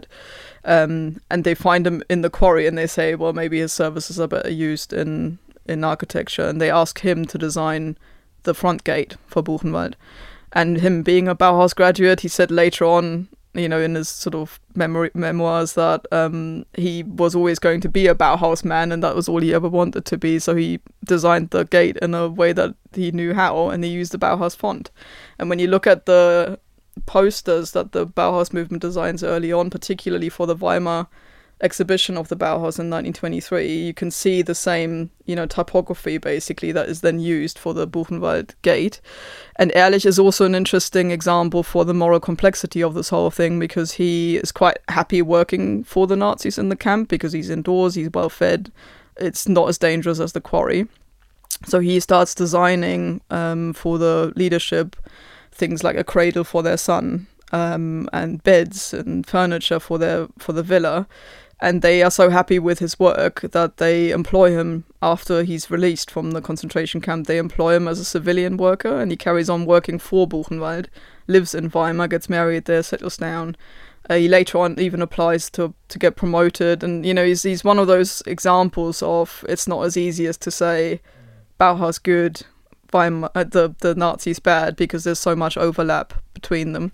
Um, and they find him in the quarry, and they say, well, maybe his services are better used in in architecture, and they ask him to design the front gate for Buchenwald. And him being a Bauhaus graduate, he said later on, you know, in his sort of memory memoirs, that um, he was always going to be a Bauhaus man, and that was all he ever wanted to be. So he designed the gate in a way that he knew how, and he used the Bauhaus font. And when you look at the posters that the Bauhaus movement designs early on, particularly for the Weimar exhibition of the Bauhaus in nineteen twenty-three, you can see the same, you know, typography basically that is then used for the Buchenwald Gate. And Ehrlich is also an interesting example for the moral complexity of this whole thing, because he is quite happy working for the Nazis in the camp because he's indoors, he's well fed, it's not as dangerous as the quarry. So he starts designing um, for the leadership things like a cradle for their son, um, and beds and furniture for their for the villa. And they are so happy with his work that they employ him after he's released from the concentration camp. They employ him as a civilian worker, and he carries on working for Buchenwald, lives in Weimar, gets married there, settles down. Uh, he later on even applies to to get promoted. And, you know, he's, he's one of those examples of it's not as easy as to say Bauhaus good, Weimar, uh, the, the Nazis bad, because there's so much overlap between them.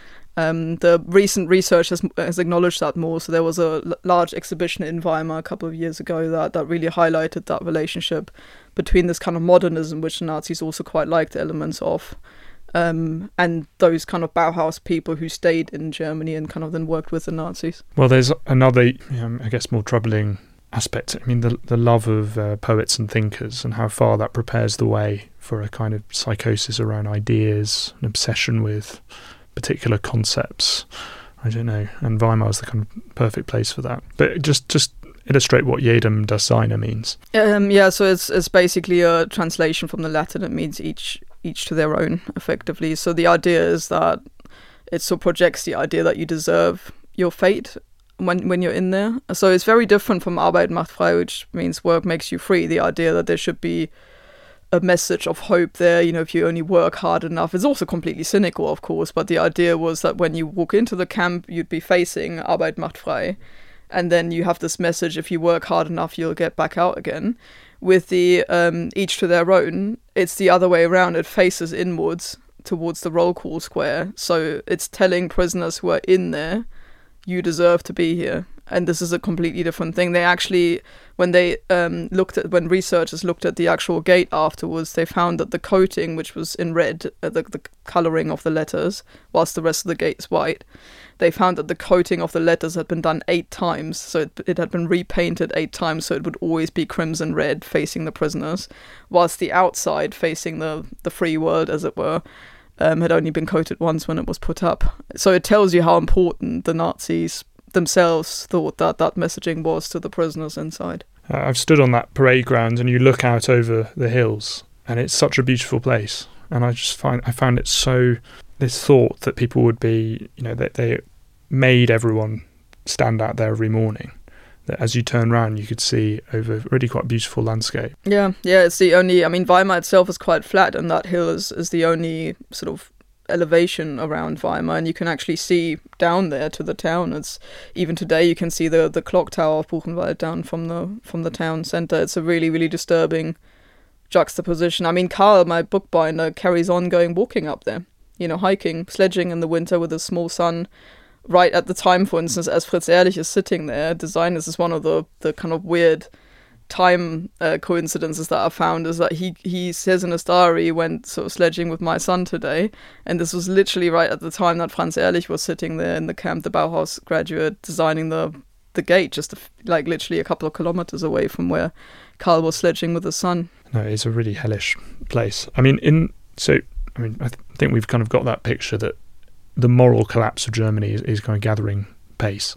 Um, the recent research has, has acknowledged that more. So there was a l- large exhibition in Weimar a couple of years ago that, that really highlighted that relationship between this kind of modernism, which the Nazis also quite liked elements of, um, and those kind of Bauhaus people who stayed in Germany and kind of then worked with the Nazis. Well, there's another, um, I guess, more troubling aspect. I mean, the the love of uh, poets and thinkers, and how far that prepares the way for a kind of psychosis around ideas, an obsession with particular concepts. I don't know, and Weimar is the kind of perfect place for that. But just just illustrate what Jedem das Seine means. Um, yeah, so it's it's basically a translation from the Latin. It means each each to their own, effectively. So the idea is that it sort of projects the idea that you deserve your fate when when you're in there. So it's very different from Arbeit macht frei, which means work makes you free. The idea that there should be a message of hope there, you know, if you only work hard enough. It's also completely cynical, of course, but the idea was that when you walk into the camp, you'd be facing Arbeit macht frei. And then you have this message, if you work hard enough, you'll get back out again. With the um, each to their own, it's the other way around. It faces inwards towards the roll call square. So it's telling prisoners who are in there, you deserve to be here. And this is a completely different thing. They actually, when they um, looked at, when researchers looked at the actual gate afterwards, they found that the coating, which was in red, uh, the, the colouring of the letters, whilst the rest of the gate is white, they found that the coating of the letters had been done eight times. So it, it had been repainted eight times, so it would always be crimson red facing the prisoners, whilst the outside, facing the, the free world, as it were, um, had only been coated once when it was put up. So it tells you how important the Nazis themselves thought that that messaging was to the prisoners inside. Uh, I've stood on that parade ground, and you look out over the hills, and it's such a beautiful place. And I just find I found it so, this thought that people would be, you know, that they made everyone stand out there every morning. That as you turn around, you could see over really quite beautiful landscape. Yeah, yeah, it's the only, I mean, Weimar itself is quite flat, and that hill is, is the only sort of elevation around Weimar, and you can actually see down there to the town. It's even today you can see the the clock tower of Buchenwald down from the from the town centre. It's a really really disturbing juxtaposition. I mean, Karl, my bookbinder, carries on going walking up there, you know, hiking, sledging in the winter with his small son. Right at the time, for instance, as Fritz Ehrlich is sitting there, design this is one of the the kind of weird time uh, coincidences that I found, is that he he says in his diary he went sort of sledging with my son today, and this was literally right at the time that Franz Ehrlich was sitting there in the camp, the Bauhaus graduate, designing the the gate, just a f- like literally a couple of kilometers away from where Karl was sledging with his son. No, it's a really hellish place. I mean, in so I mean, I th- think we've kind of got that picture that the moral collapse of Germany is, is kind of gathering pace.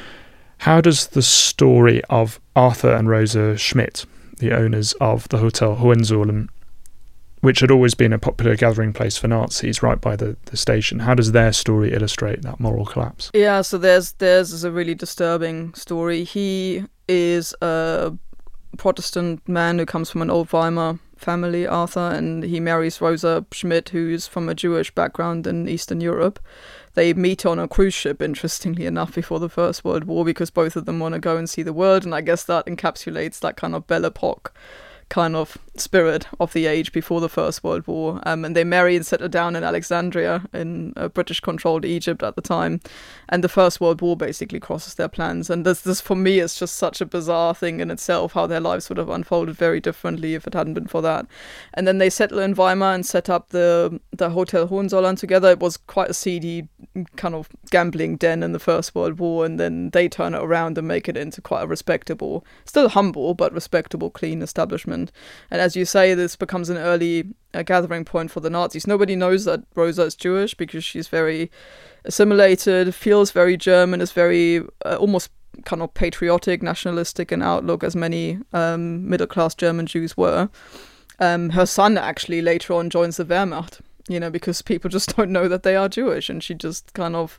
How does the story of Arthur and Rosa Schmidt, the owners of the Hotel Hohenzollern, which had always been a popular gathering place for Nazis right by the, the station, how does their story illustrate that moral collapse? Yeah, so there's theirs is a really disturbing story. He is a Protestant man who comes from an old Weimar family, Arthur, and he marries Rosa Schmidt, who's from a Jewish background in Eastern Europe. They meet on a cruise ship, interestingly enough, before the First World War, because both of them want to go and see the world, and I guess that encapsulates that kind of Belle Epoque kind of spirit of the age before the First World War. Um, and they marry and settle down in Alexandria, in uh, British-controlled Egypt at the time. And the First World War basically crosses their plans. And this, this, for me, is just such a bizarre thing in itself, how their lives would have unfolded very differently if it hadn't been for that. And then they settle in Weimar and set up the, the Hotel Hohenzollern together. It was quite a seedy kind of gambling den in the First World War, and then they turn it around and make it into quite a respectable, still humble, but respectable, clean establishment. And as you say, this becomes an early uh, gathering point for the Nazis. Nobody knows that Rosa is Jewish because she's very assimilated, feels very German, is very uh, almost kind of patriotic, nationalistic in outlook, as many um, middle-class German Jews were. Um, her son actually later on joins the Wehrmacht, you know, because people just don't know that they are Jewish, and she just kind of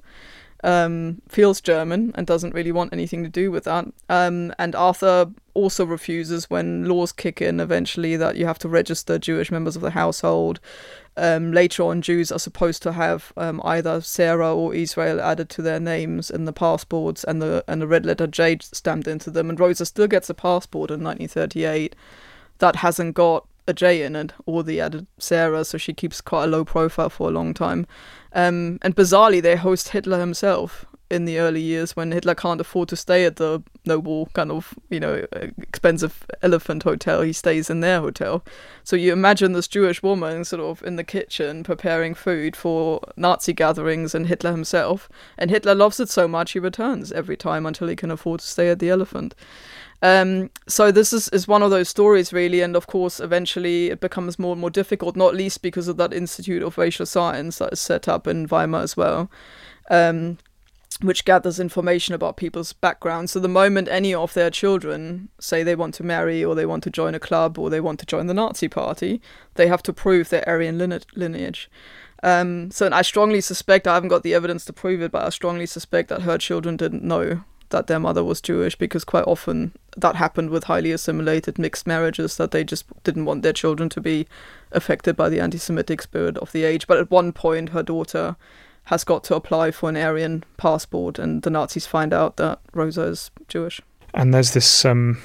um, feels German and doesn't really want anything to do with that. Um, and Arthur also refuses when laws kick in eventually that you have to register Jewish members of the household. Um, later on, Jews are supposed to have um, either Sarah or Israel added to their names in the passports, and the and the red letter J stamped into them. And Rosa still gets a passport in nineteen thirty-eight that hasn't got a J in it, or the added Sarah, so she keeps quite a low profile for a long time. Um, and bizarrely, they host Hitler himself in the early years when Hitler can't afford to stay at the noble kind of, you know, expensive elephant hotel. He stays in their hotel. So you imagine this Jewish woman sort of in the kitchen preparing food for Nazi gatherings and Hitler himself. And Hitler loves it so much he returns every time until he can afford to stay at the elephant. Um, so this is, is one of those stories, really, and of course eventually it becomes more and more difficult, not least because of that Institute of Racial Science that is set up in Weimar as well, um, which gathers information about people's backgrounds. So the moment any of their children say they want to marry, or they want to join a club, or they want to join the Nazi party, they have to prove their Aryan lineage. Um, so I strongly suspect, I haven't got the evidence to prove it, but I strongly suspect that her children didn't know that their mother was Jewish, because quite often that happened with highly assimilated mixed marriages, that they just didn't want their children to be affected by the anti-Semitic spirit of the age. But at one point, her daughter has got to apply for an Aryan passport, and the Nazis find out that Rosa is Jewish. And there's this um,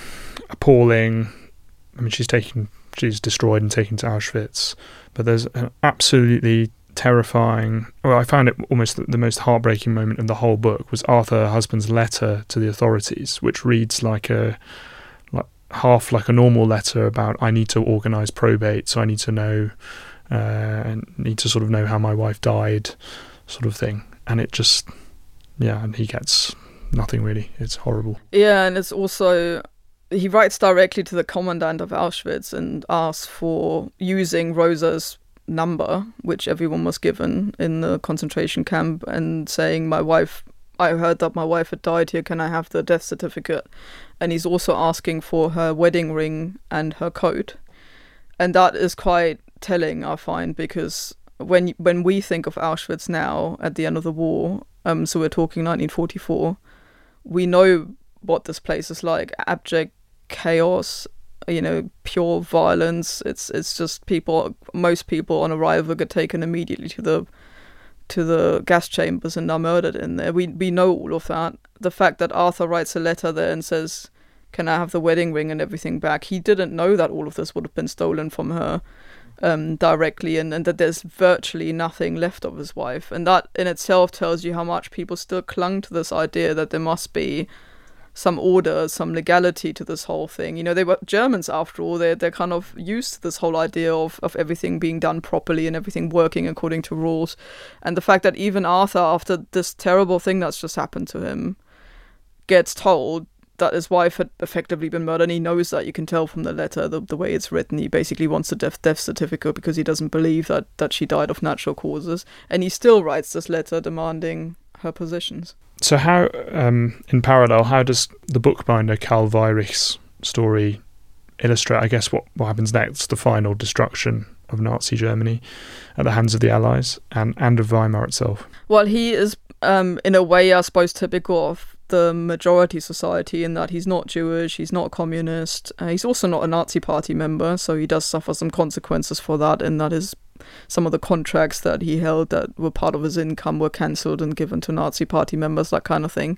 appalling, I mean, she's taken, she's destroyed and taken to Auschwitz, but there's an absolutely terrifying, well, I found it almost the, the most heartbreaking moment in the whole book was Arthur, her husband's letter to the authorities, which reads like a like half like a normal letter about, I need to organise probate, so I need to know uh, and need to sort of know how my wife died, sort of thing. And it just, yeah, and he gets nothing really. It's horrible. Yeah, and it's also, he writes directly to the commandant of Auschwitz and asks for using Rosa's number, which everyone was given in the concentration camp, and saying, my wife, I heard that my wife had died here, can I have the death certificate? And he's also asking for her wedding ring and her coat. And that is quite telling, I find, because when when we think of Auschwitz now at the end of the war, um, so we're talking nineteen forty-four, we know what this place is like: abject chaos, you know, pure violence. It's it's just people, most people on arrival get taken immediately to the to the gas chambers and are murdered in there. We we know all of that. The fact that Arthur writes a letter there and says, can I have the wedding ring and everything back? He didn't know that all of this would have been stolen from her um, directly, and, and that there's virtually nothing left of his wife. And that in itself tells you how much people still clung to this idea that there must be some order, some legality to this whole thing. You know, they were Germans after all. They're, they're kind of used to this whole idea of, of everything being done properly and everything working according to rules. And the fact that even Arthur, after this terrible thing that's just happened to him, gets told that his wife had effectively been murdered, and he knows that. You can tell from the letter, the, the way it's written. He basically wants a death, death certificate because he doesn't believe that, that she died of natural causes. And he still writes this letter demanding her positions. So how, um, in parallel, how does the bookbinder Karl Weirich's story illustrate, I guess, what, what happens next, the final destruction of Nazi Germany at the hands of the Allies and, and of Weimar itself? Well, he is, um, in a way, I suppose, typical of the majority society in that he's not Jewish, he's not communist, uh, he's also not a Nazi party member, so he does suffer some consequences for that, in that his some of the contracts that he held that were part of his income were cancelled and given to Nazi party members, that kind of thing.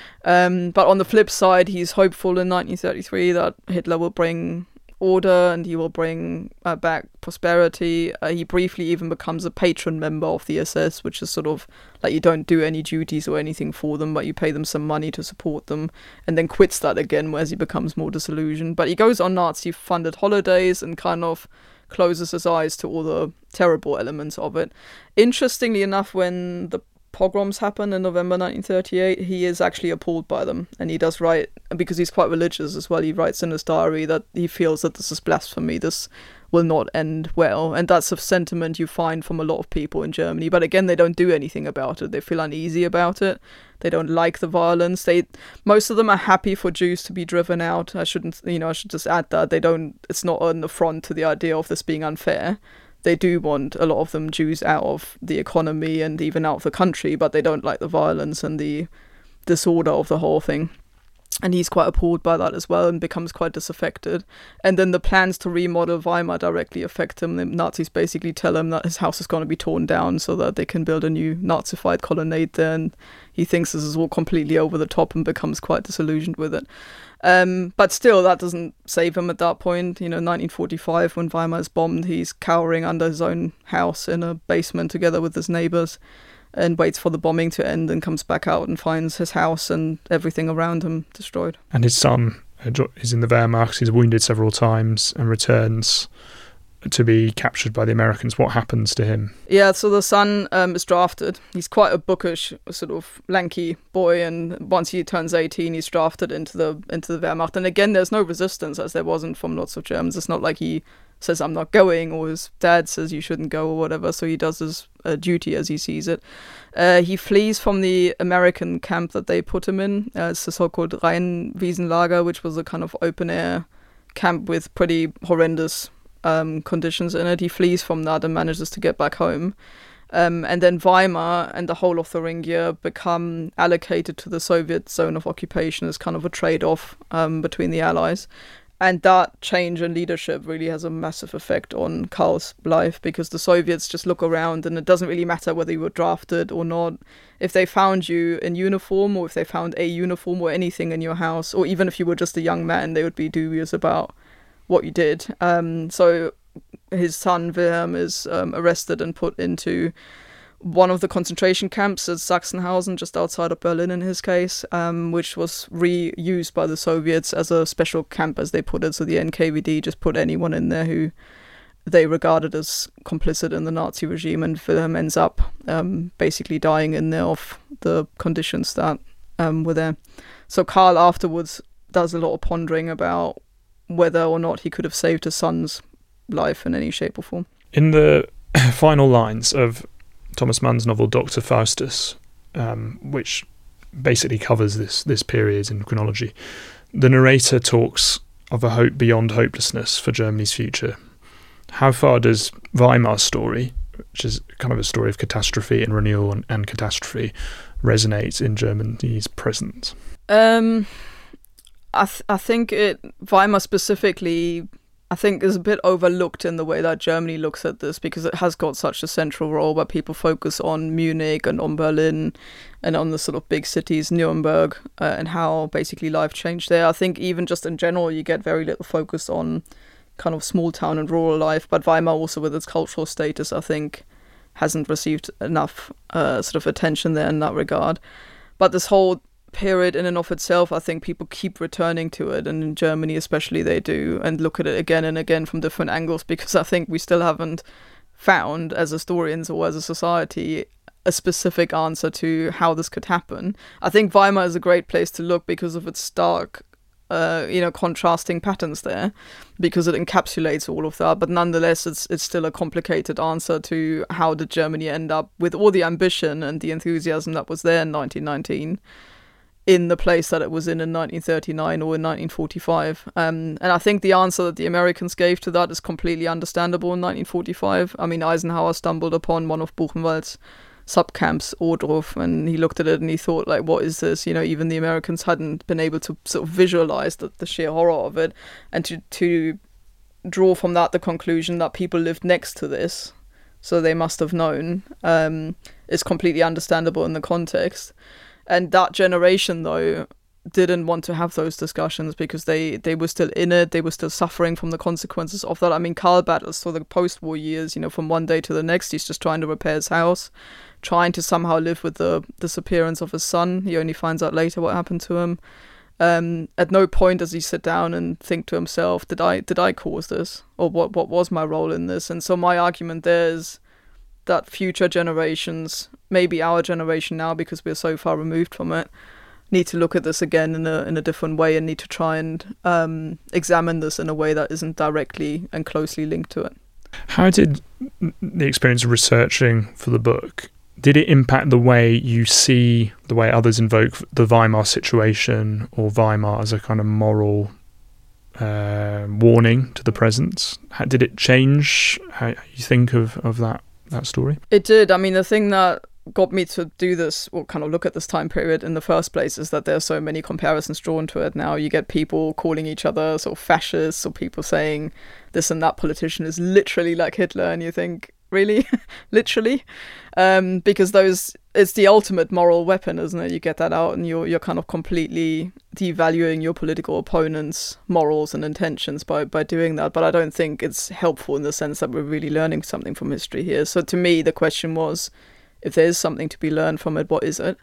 Um, but on the flip side, he's hopeful in nineteen thirty-three that Hitler will bring order and he will bring uh, back prosperity. Uh, he briefly even becomes a patron member of the S S, which is sort of like you don't do any duties or anything for them, but you pay them some money to support them, and then quits that again as he becomes more disillusioned. But he goes on Nazi-funded holidays and kind of closes his eyes to all the terrible elements of it. Interestingly enough, when the pogroms happen in November nineteen thirty-eight, he is actually appalled by them. And he does write, because he's quite religious as well, he writes in his diary that he feels that this is blasphemy, this will not end well. And that's a sentiment you find from a lot of people in Germany. But again, they don't do anything about it. They feel uneasy about it. They don't like the violence. They, most of them are happy for Jews to be driven out. I shouldn't, you know, I should just add that. They don't, it's not an affront to the idea of this being unfair. They do want, a lot of them, Jews out of the economy and even out of the country, but they don't like the violence and the disorder of the whole thing. And he's quite appalled by that as well and becomes quite disaffected. And then the plans to remodel Weimar directly affect him. The Nazis basically tell him that his house is going to be torn down so that they can build a new Nazified colonnade there. And he thinks this is all completely over the top and becomes quite disillusioned with it. Um, but still, that doesn't save him at that point. You know, nineteen forty-five, when Weimar is bombed, he's cowering under his own house in a basement together with his neighbours, and waits for the bombing to end and comes back out and finds his house and everything around him destroyed. And his son is in the Wehrmacht, he's wounded several times and returns to be captured by the Americans. What happens to him? Yeah, so the son um, is drafted. He's quite a bookish, sort of lanky boy, and once he turns eighteen, he's drafted into the into the Wehrmacht. And again, there's no resistance, as there wasn't from lots of Germans. It's not like he says, I'm not going, or his dad says you shouldn't go, or whatever. So he does his uh, duty as he sees it. Uh, he flees from the American camp that they put him in. Uh, it's the so-called Rheinwiesenlager, which was a kind of open-air camp with pretty horrendous um, conditions in it. He flees from that and manages to get back home. Um, and then Weimar and the whole of Thuringia become allocated to the Soviet zone of occupation as kind of a trade-off um, between the Allies. And that change in leadership really has a massive effect on Karl's life, because the Soviets just look around and it doesn't really matter whether you were drafted or not. If they found you in uniform, or if they found a uniform or anything in your house, or even if you were just a young man, they would be dubious about what you did. Um, so his son Wilhelm is um, arrested and put into one of the concentration camps at Sachsenhausen, just outside of Berlin in his case, um, which was reused by the Soviets as a special camp, as they put it. So the N K V D just put anyone in there who they regarded as complicit in the Nazi regime, and Wilhelm ends up um, basically dying in there of the conditions that um, were there. So Karl afterwards does a lot of pondering about whether or not he could have saved his son's life in any shape or form. In the final lines of Thomas Mann's novel Doctor Faustus, um, which basically covers this this period in chronology, the narrator talks of a hope beyond hopelessness for Germany's future. How far does Weimar's story, which is kind of a story of catastrophe and renewal and, and catastrophe, resonate in Germany's present? Um, I th- I think it Weimar specifically, I think, is a bit overlooked in the way that Germany looks at this, because it has got such a central role where people focus on Munich and on Berlin and on the sort of big cities, Nuremberg, uh, and how basically life changed there. I think even just in general, you get very little focus on kind of small town and rural life, but Weimar also, with its cultural status, I think hasn't received enough uh, sort of attention there in that regard. But this whole period in and of itself, I think people keep returning to it, and in Germany especially they do, and look at it again and again from different angles, because I think we still haven't found, as historians or as a society, a specific answer to how this could happen. I think Weimar is a great place to look because of its stark uh, you know, contrasting patterns there, because it encapsulates all of that, but nonetheless it's it's still a complicated answer to how did Germany end up, with all the ambition and the enthusiasm that was there in nineteen nineteen, in the place that it was in in nineteen thirty-nine or in nineteen forty-five. Um, and I think the answer that the Americans gave to that is completely understandable in nineteen forty-five. I mean, Eisenhower stumbled upon one of Buchenwald's subcamps, Ohrdruf, and he looked at it and he thought, like, what is this? You know, even the Americans hadn't been able to sort of visualize the, the sheer horror of it, and to, to draw from that the conclusion that people lived next to this, so they must have known, um, is completely understandable in the context. And that generation, though, didn't want to have those discussions because they, they were still in it. They were still suffering from the consequences of that. I mean, Karl battles through the post-war years, you know, from one day to the next. He's just trying to repair his house, trying to somehow live with the disappearance of his son. He only finds out later what happened to him. Um, at no point does he sit down and think to himself, did I did I cause this? Or what, what was my role in this? And so my argument there is, that future generations, maybe our generation now because we're so far removed from it, need to look at this again in a in a different way and need to try and um, examine this in a way that isn't directly and closely linked to it. How did the experience of researching for the book, did it impact the way you see, the way others invoke the Weimar situation or Weimar as a kind of moral uh, warning to the present? How, did it change how you think of, of that, that story? It did. I mean, the thing that got me to do this or kind of look at this time period in the first place is that there are so many comparisons drawn to it now. You get people calling each other sort of fascists, or people saying this and that politician is literally like Hitler, and you think, really? Literally? Um, because those, it's the ultimate moral weapon, isn't it? You get that out and you're you're kind of completely devaluing your political opponent's morals and intentions by, by doing that. But I don't think it's helpful in the sense that we're really learning something from history here. So to me, the question was, if there is something to be learned from it, what is it?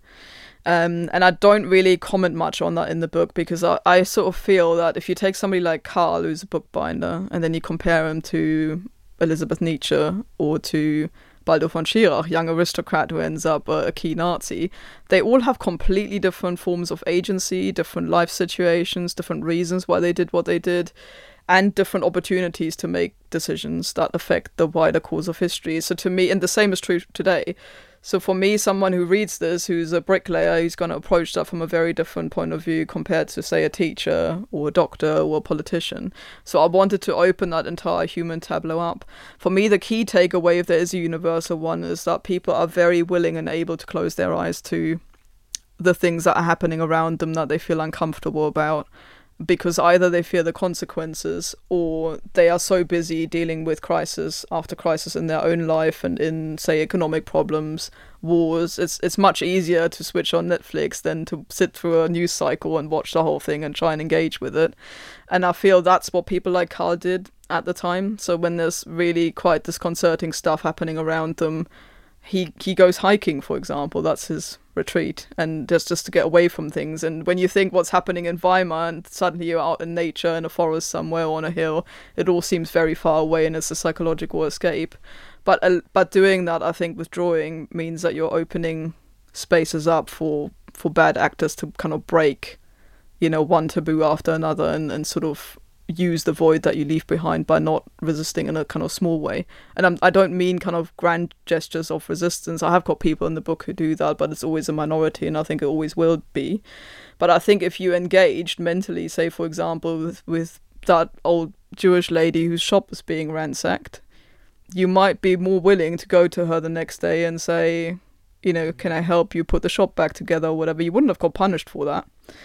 Um, and I don't really comment much on that in the book because I, I sort of feel that if you take somebody like Karl, who's a bookbinder, and then you compare him to Elizabeth Nietzsche or to Baldur von Schirach, young aristocrat who ends up a, a key Nazi, they all have completely different forms of agency, different life situations, different reasons why they did what they did, and different opportunities to make decisions that affect the wider course of history. So to me, and the same is true today. So for me, someone who reads this, who's a bricklayer, who's going to approach that from a very different point of view compared to, say, a teacher or a doctor or a politician. So I wanted to open that entire human tableau up. For me, the key takeaway, if there is a universal one, is that people are very willing and able to close their eyes to the things that are happening around them that they feel uncomfortable about, because either they fear the consequences or they are so busy dealing with crisis after crisis in their own life and in, say, economic problems, wars. It's it's much easier to switch on Netflix than to sit through a news cycle and watch the whole thing and try and engage with it. And I feel that's what people like Karl did at the time. So when there's really quite disconcerting stuff happening around them, he he goes hiking, for example. That's his retreat, and just just to get away from things. And when you think what's happening in Weimar and suddenly you're out in nature in a forest somewhere on a hill, it all seems very far away and it's a psychological escape. But uh, but doing that, I think, with drawing means that you're opening spaces up for for bad actors to kind of break, you know, one taboo after another and, and sort of use the void that you leave behind by not resisting in a kind of small way. And I'm, I don't mean kind of grand gestures of resistance. I have got people in the book who do that, but it's always a minority, and I think it always will be. But I think if you engaged mentally, say, for example, with, with that old Jewish lady whose shop was being ransacked, you might be more willing to go to her the next day and say, you know, can I help you put the shop back together or whatever. You wouldn't have got punished for that.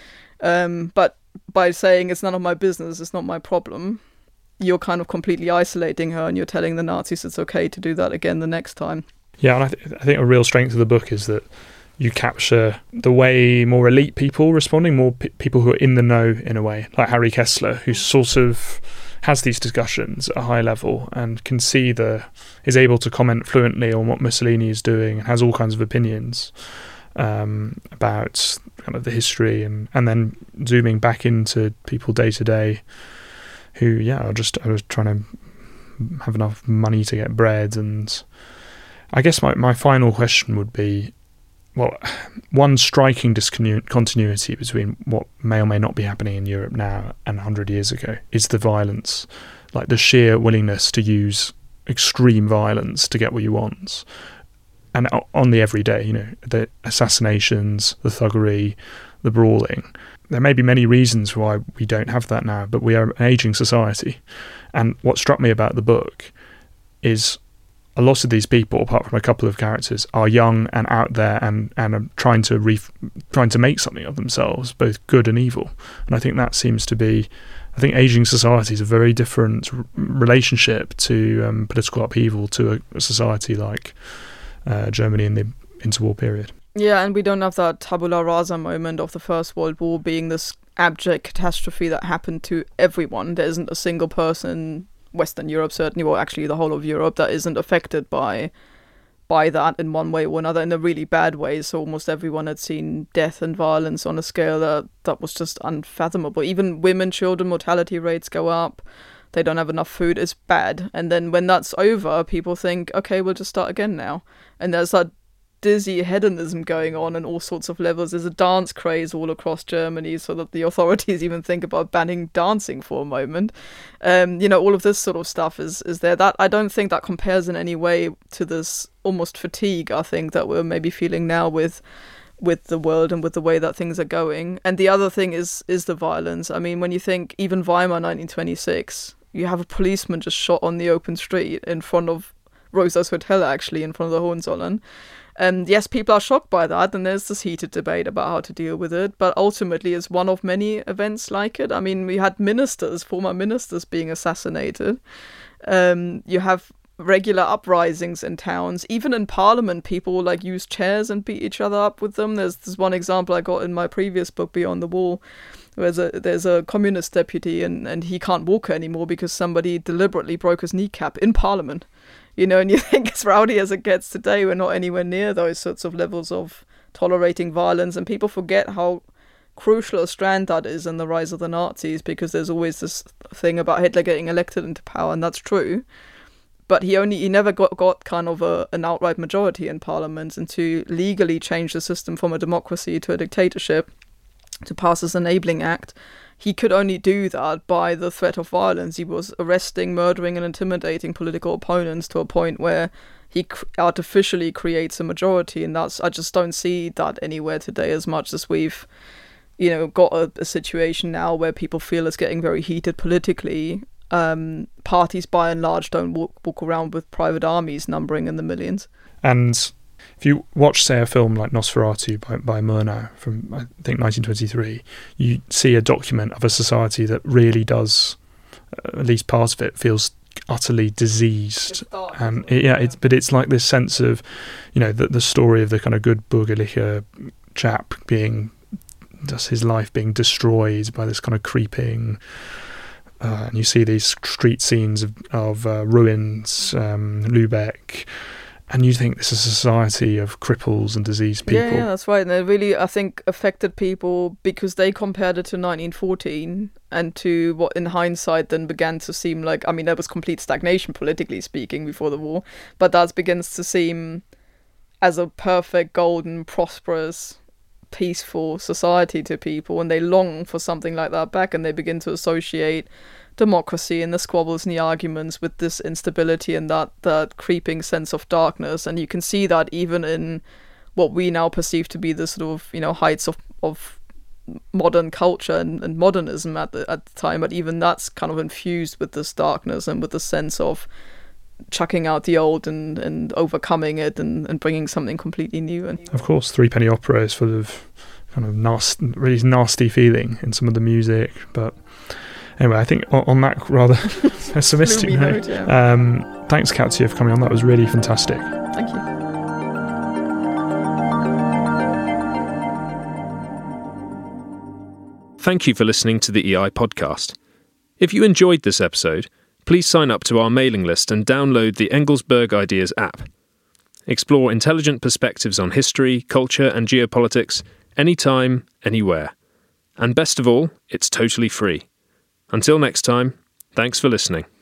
Um, but by saying it's none of my business, it's not my problem, you're kind of completely isolating her, and you're telling the Nazis it's okay to do that again the next time. Yeah, and I, th- I think a real strength of the book is that you capture the way more elite people responding, more p- people who are in the know in a way, like Harry Kessler, who sort of has these discussions at a high level and can see the, is able to comment fluently on what Mussolini is doing and has all kinds of opinions um, about kind of the history, and, and then zooming back into people day to day who, yeah, are just are just trying to have enough money to get bread. And I guess my, my final question would be, well, one striking discontinuity between what may or may not be happening in Europe now and one hundred years ago is the violence, like the sheer willingness to use extreme violence to get what you want. And on the everyday, you know, the assassinations, the thuggery, the brawling. There may be many reasons why we don't have that now, but we are an ageing society. And what struck me about the book is a lot of these people, apart from a couple of characters, are young and out there and, and are trying to re- trying to make something of themselves, both good and evil. And I think that seems to be, I think ageing society is a very different r- relationship to um, political upheaval to a, a society like uh, Germany in the interwar period. Yeah, and we don't have that tabula rasa moment of the First World War being this abject catastrophe that happened to everyone. There isn't a single person in Western Europe, certainly, or actually the whole of Europe, that isn't affected by by that in one way or another, in a really bad way. So almost everyone had seen death and violence on a scale that, that was just unfathomable. Even women, children, mortality rates go up. they don't have enough food, is bad. And then when that's over, people think, okay, we'll just start again now. And there's that dizzy hedonism going on on all sorts of levels. There's a dance craze all across Germany, so that the authorities even think about banning dancing for a moment. Um, you know, all of this sort of stuff is is there. That I don't think that compares in any way to this almost fatigue, I think, that we're maybe feeling now with with the world and with the way that things are going. And the other thing is is the violence. I mean, when you think even Weimar nineteen twenty-six, you have a policeman just shot on the open street in front of Rosa's Hotel, actually, in front of the Hohenzollern. And yes, people are shocked by that, and there's this heated debate about how to deal with it, but ultimately it's one of many events like it. I mean, we had ministers, former ministers being assassinated. Um, you have regular uprisings in towns. Even in parliament, people like use chairs and beat each other up with them. There's this one example I got in my previous book, Beyond the Wall, where there's a, there's a communist deputy and, and he can't walk anymore because somebody deliberately broke his kneecap in parliament. You know, and you think as rowdy as it gets today, we're not anywhere near those sorts of levels of tolerating violence. And people forget how crucial a strand that is in the rise of the Nazis, because there's always this thing about Hitler getting elected into power, and that's true. But he only he never got, got kind of a, an outright majority in parliament, and to legally change the system from a democracy to a dictatorship, to pass this enabling act, he could only do that by the threat of violence. He was arresting, murdering and intimidating political opponents to a point where he cr- artificially creates a majority. And that's, I just don't see that anywhere today, as much as we've, you know, got a, a situation now where people feel it's getting very heated politically. Um, parties by and large don't walk, walk around with private armies numbering in the millions. And if you watch, say, a film like Nosferatu by, by Murnau from, I think, nineteen twenty-three, you see a document of a society that really does, uh, at least part of it, feels utterly diseased. Dark, and it, yeah, it's, but it's like this sense of, you know, the, the story of the kind of good Bürgerliche chap being, just his life being destroyed by this kind of creeping... Uh, and you see these street scenes of, of uh, ruins, um, Lübeck, and you think this is a society of cripples and diseased people. Yeah, yeah, that's right. And it really, I think, affected people because they compared it to nineteen fourteen and to what, in hindsight, then began to seem like, I mean, there was complete stagnation, politically speaking, before the war, but that begins to seem as a perfect, golden, prosperous, peaceful society to people, and they long for something like that back, and they begin to associate democracy and the squabbles and the arguments with this instability and that that creeping sense of darkness. And you can see that even in what we now perceive to be the sort of, you know, heights of of modern culture and, and modernism at the at the time, but even that's kind of infused with this darkness and with the sense of chucking out the old and, and overcoming it and, and bringing something completely new. And of course, Three Penny Opera is full of kind of nasty, really nasty feeling in some of the music. But anyway, I think on, on that rather pessimistic note, yeah. um, thanks, Katja, for coming on. That was really fantastic. Thank you. Thank you for listening to the E I podcast. If you enjoyed this episode, please sign up to our mailing list and download the Engelsberg Ideas app. Explore intelligent perspectives on history, culture and geopolitics anytime, anywhere. And best of all, it's totally free. Until next time, thanks for listening.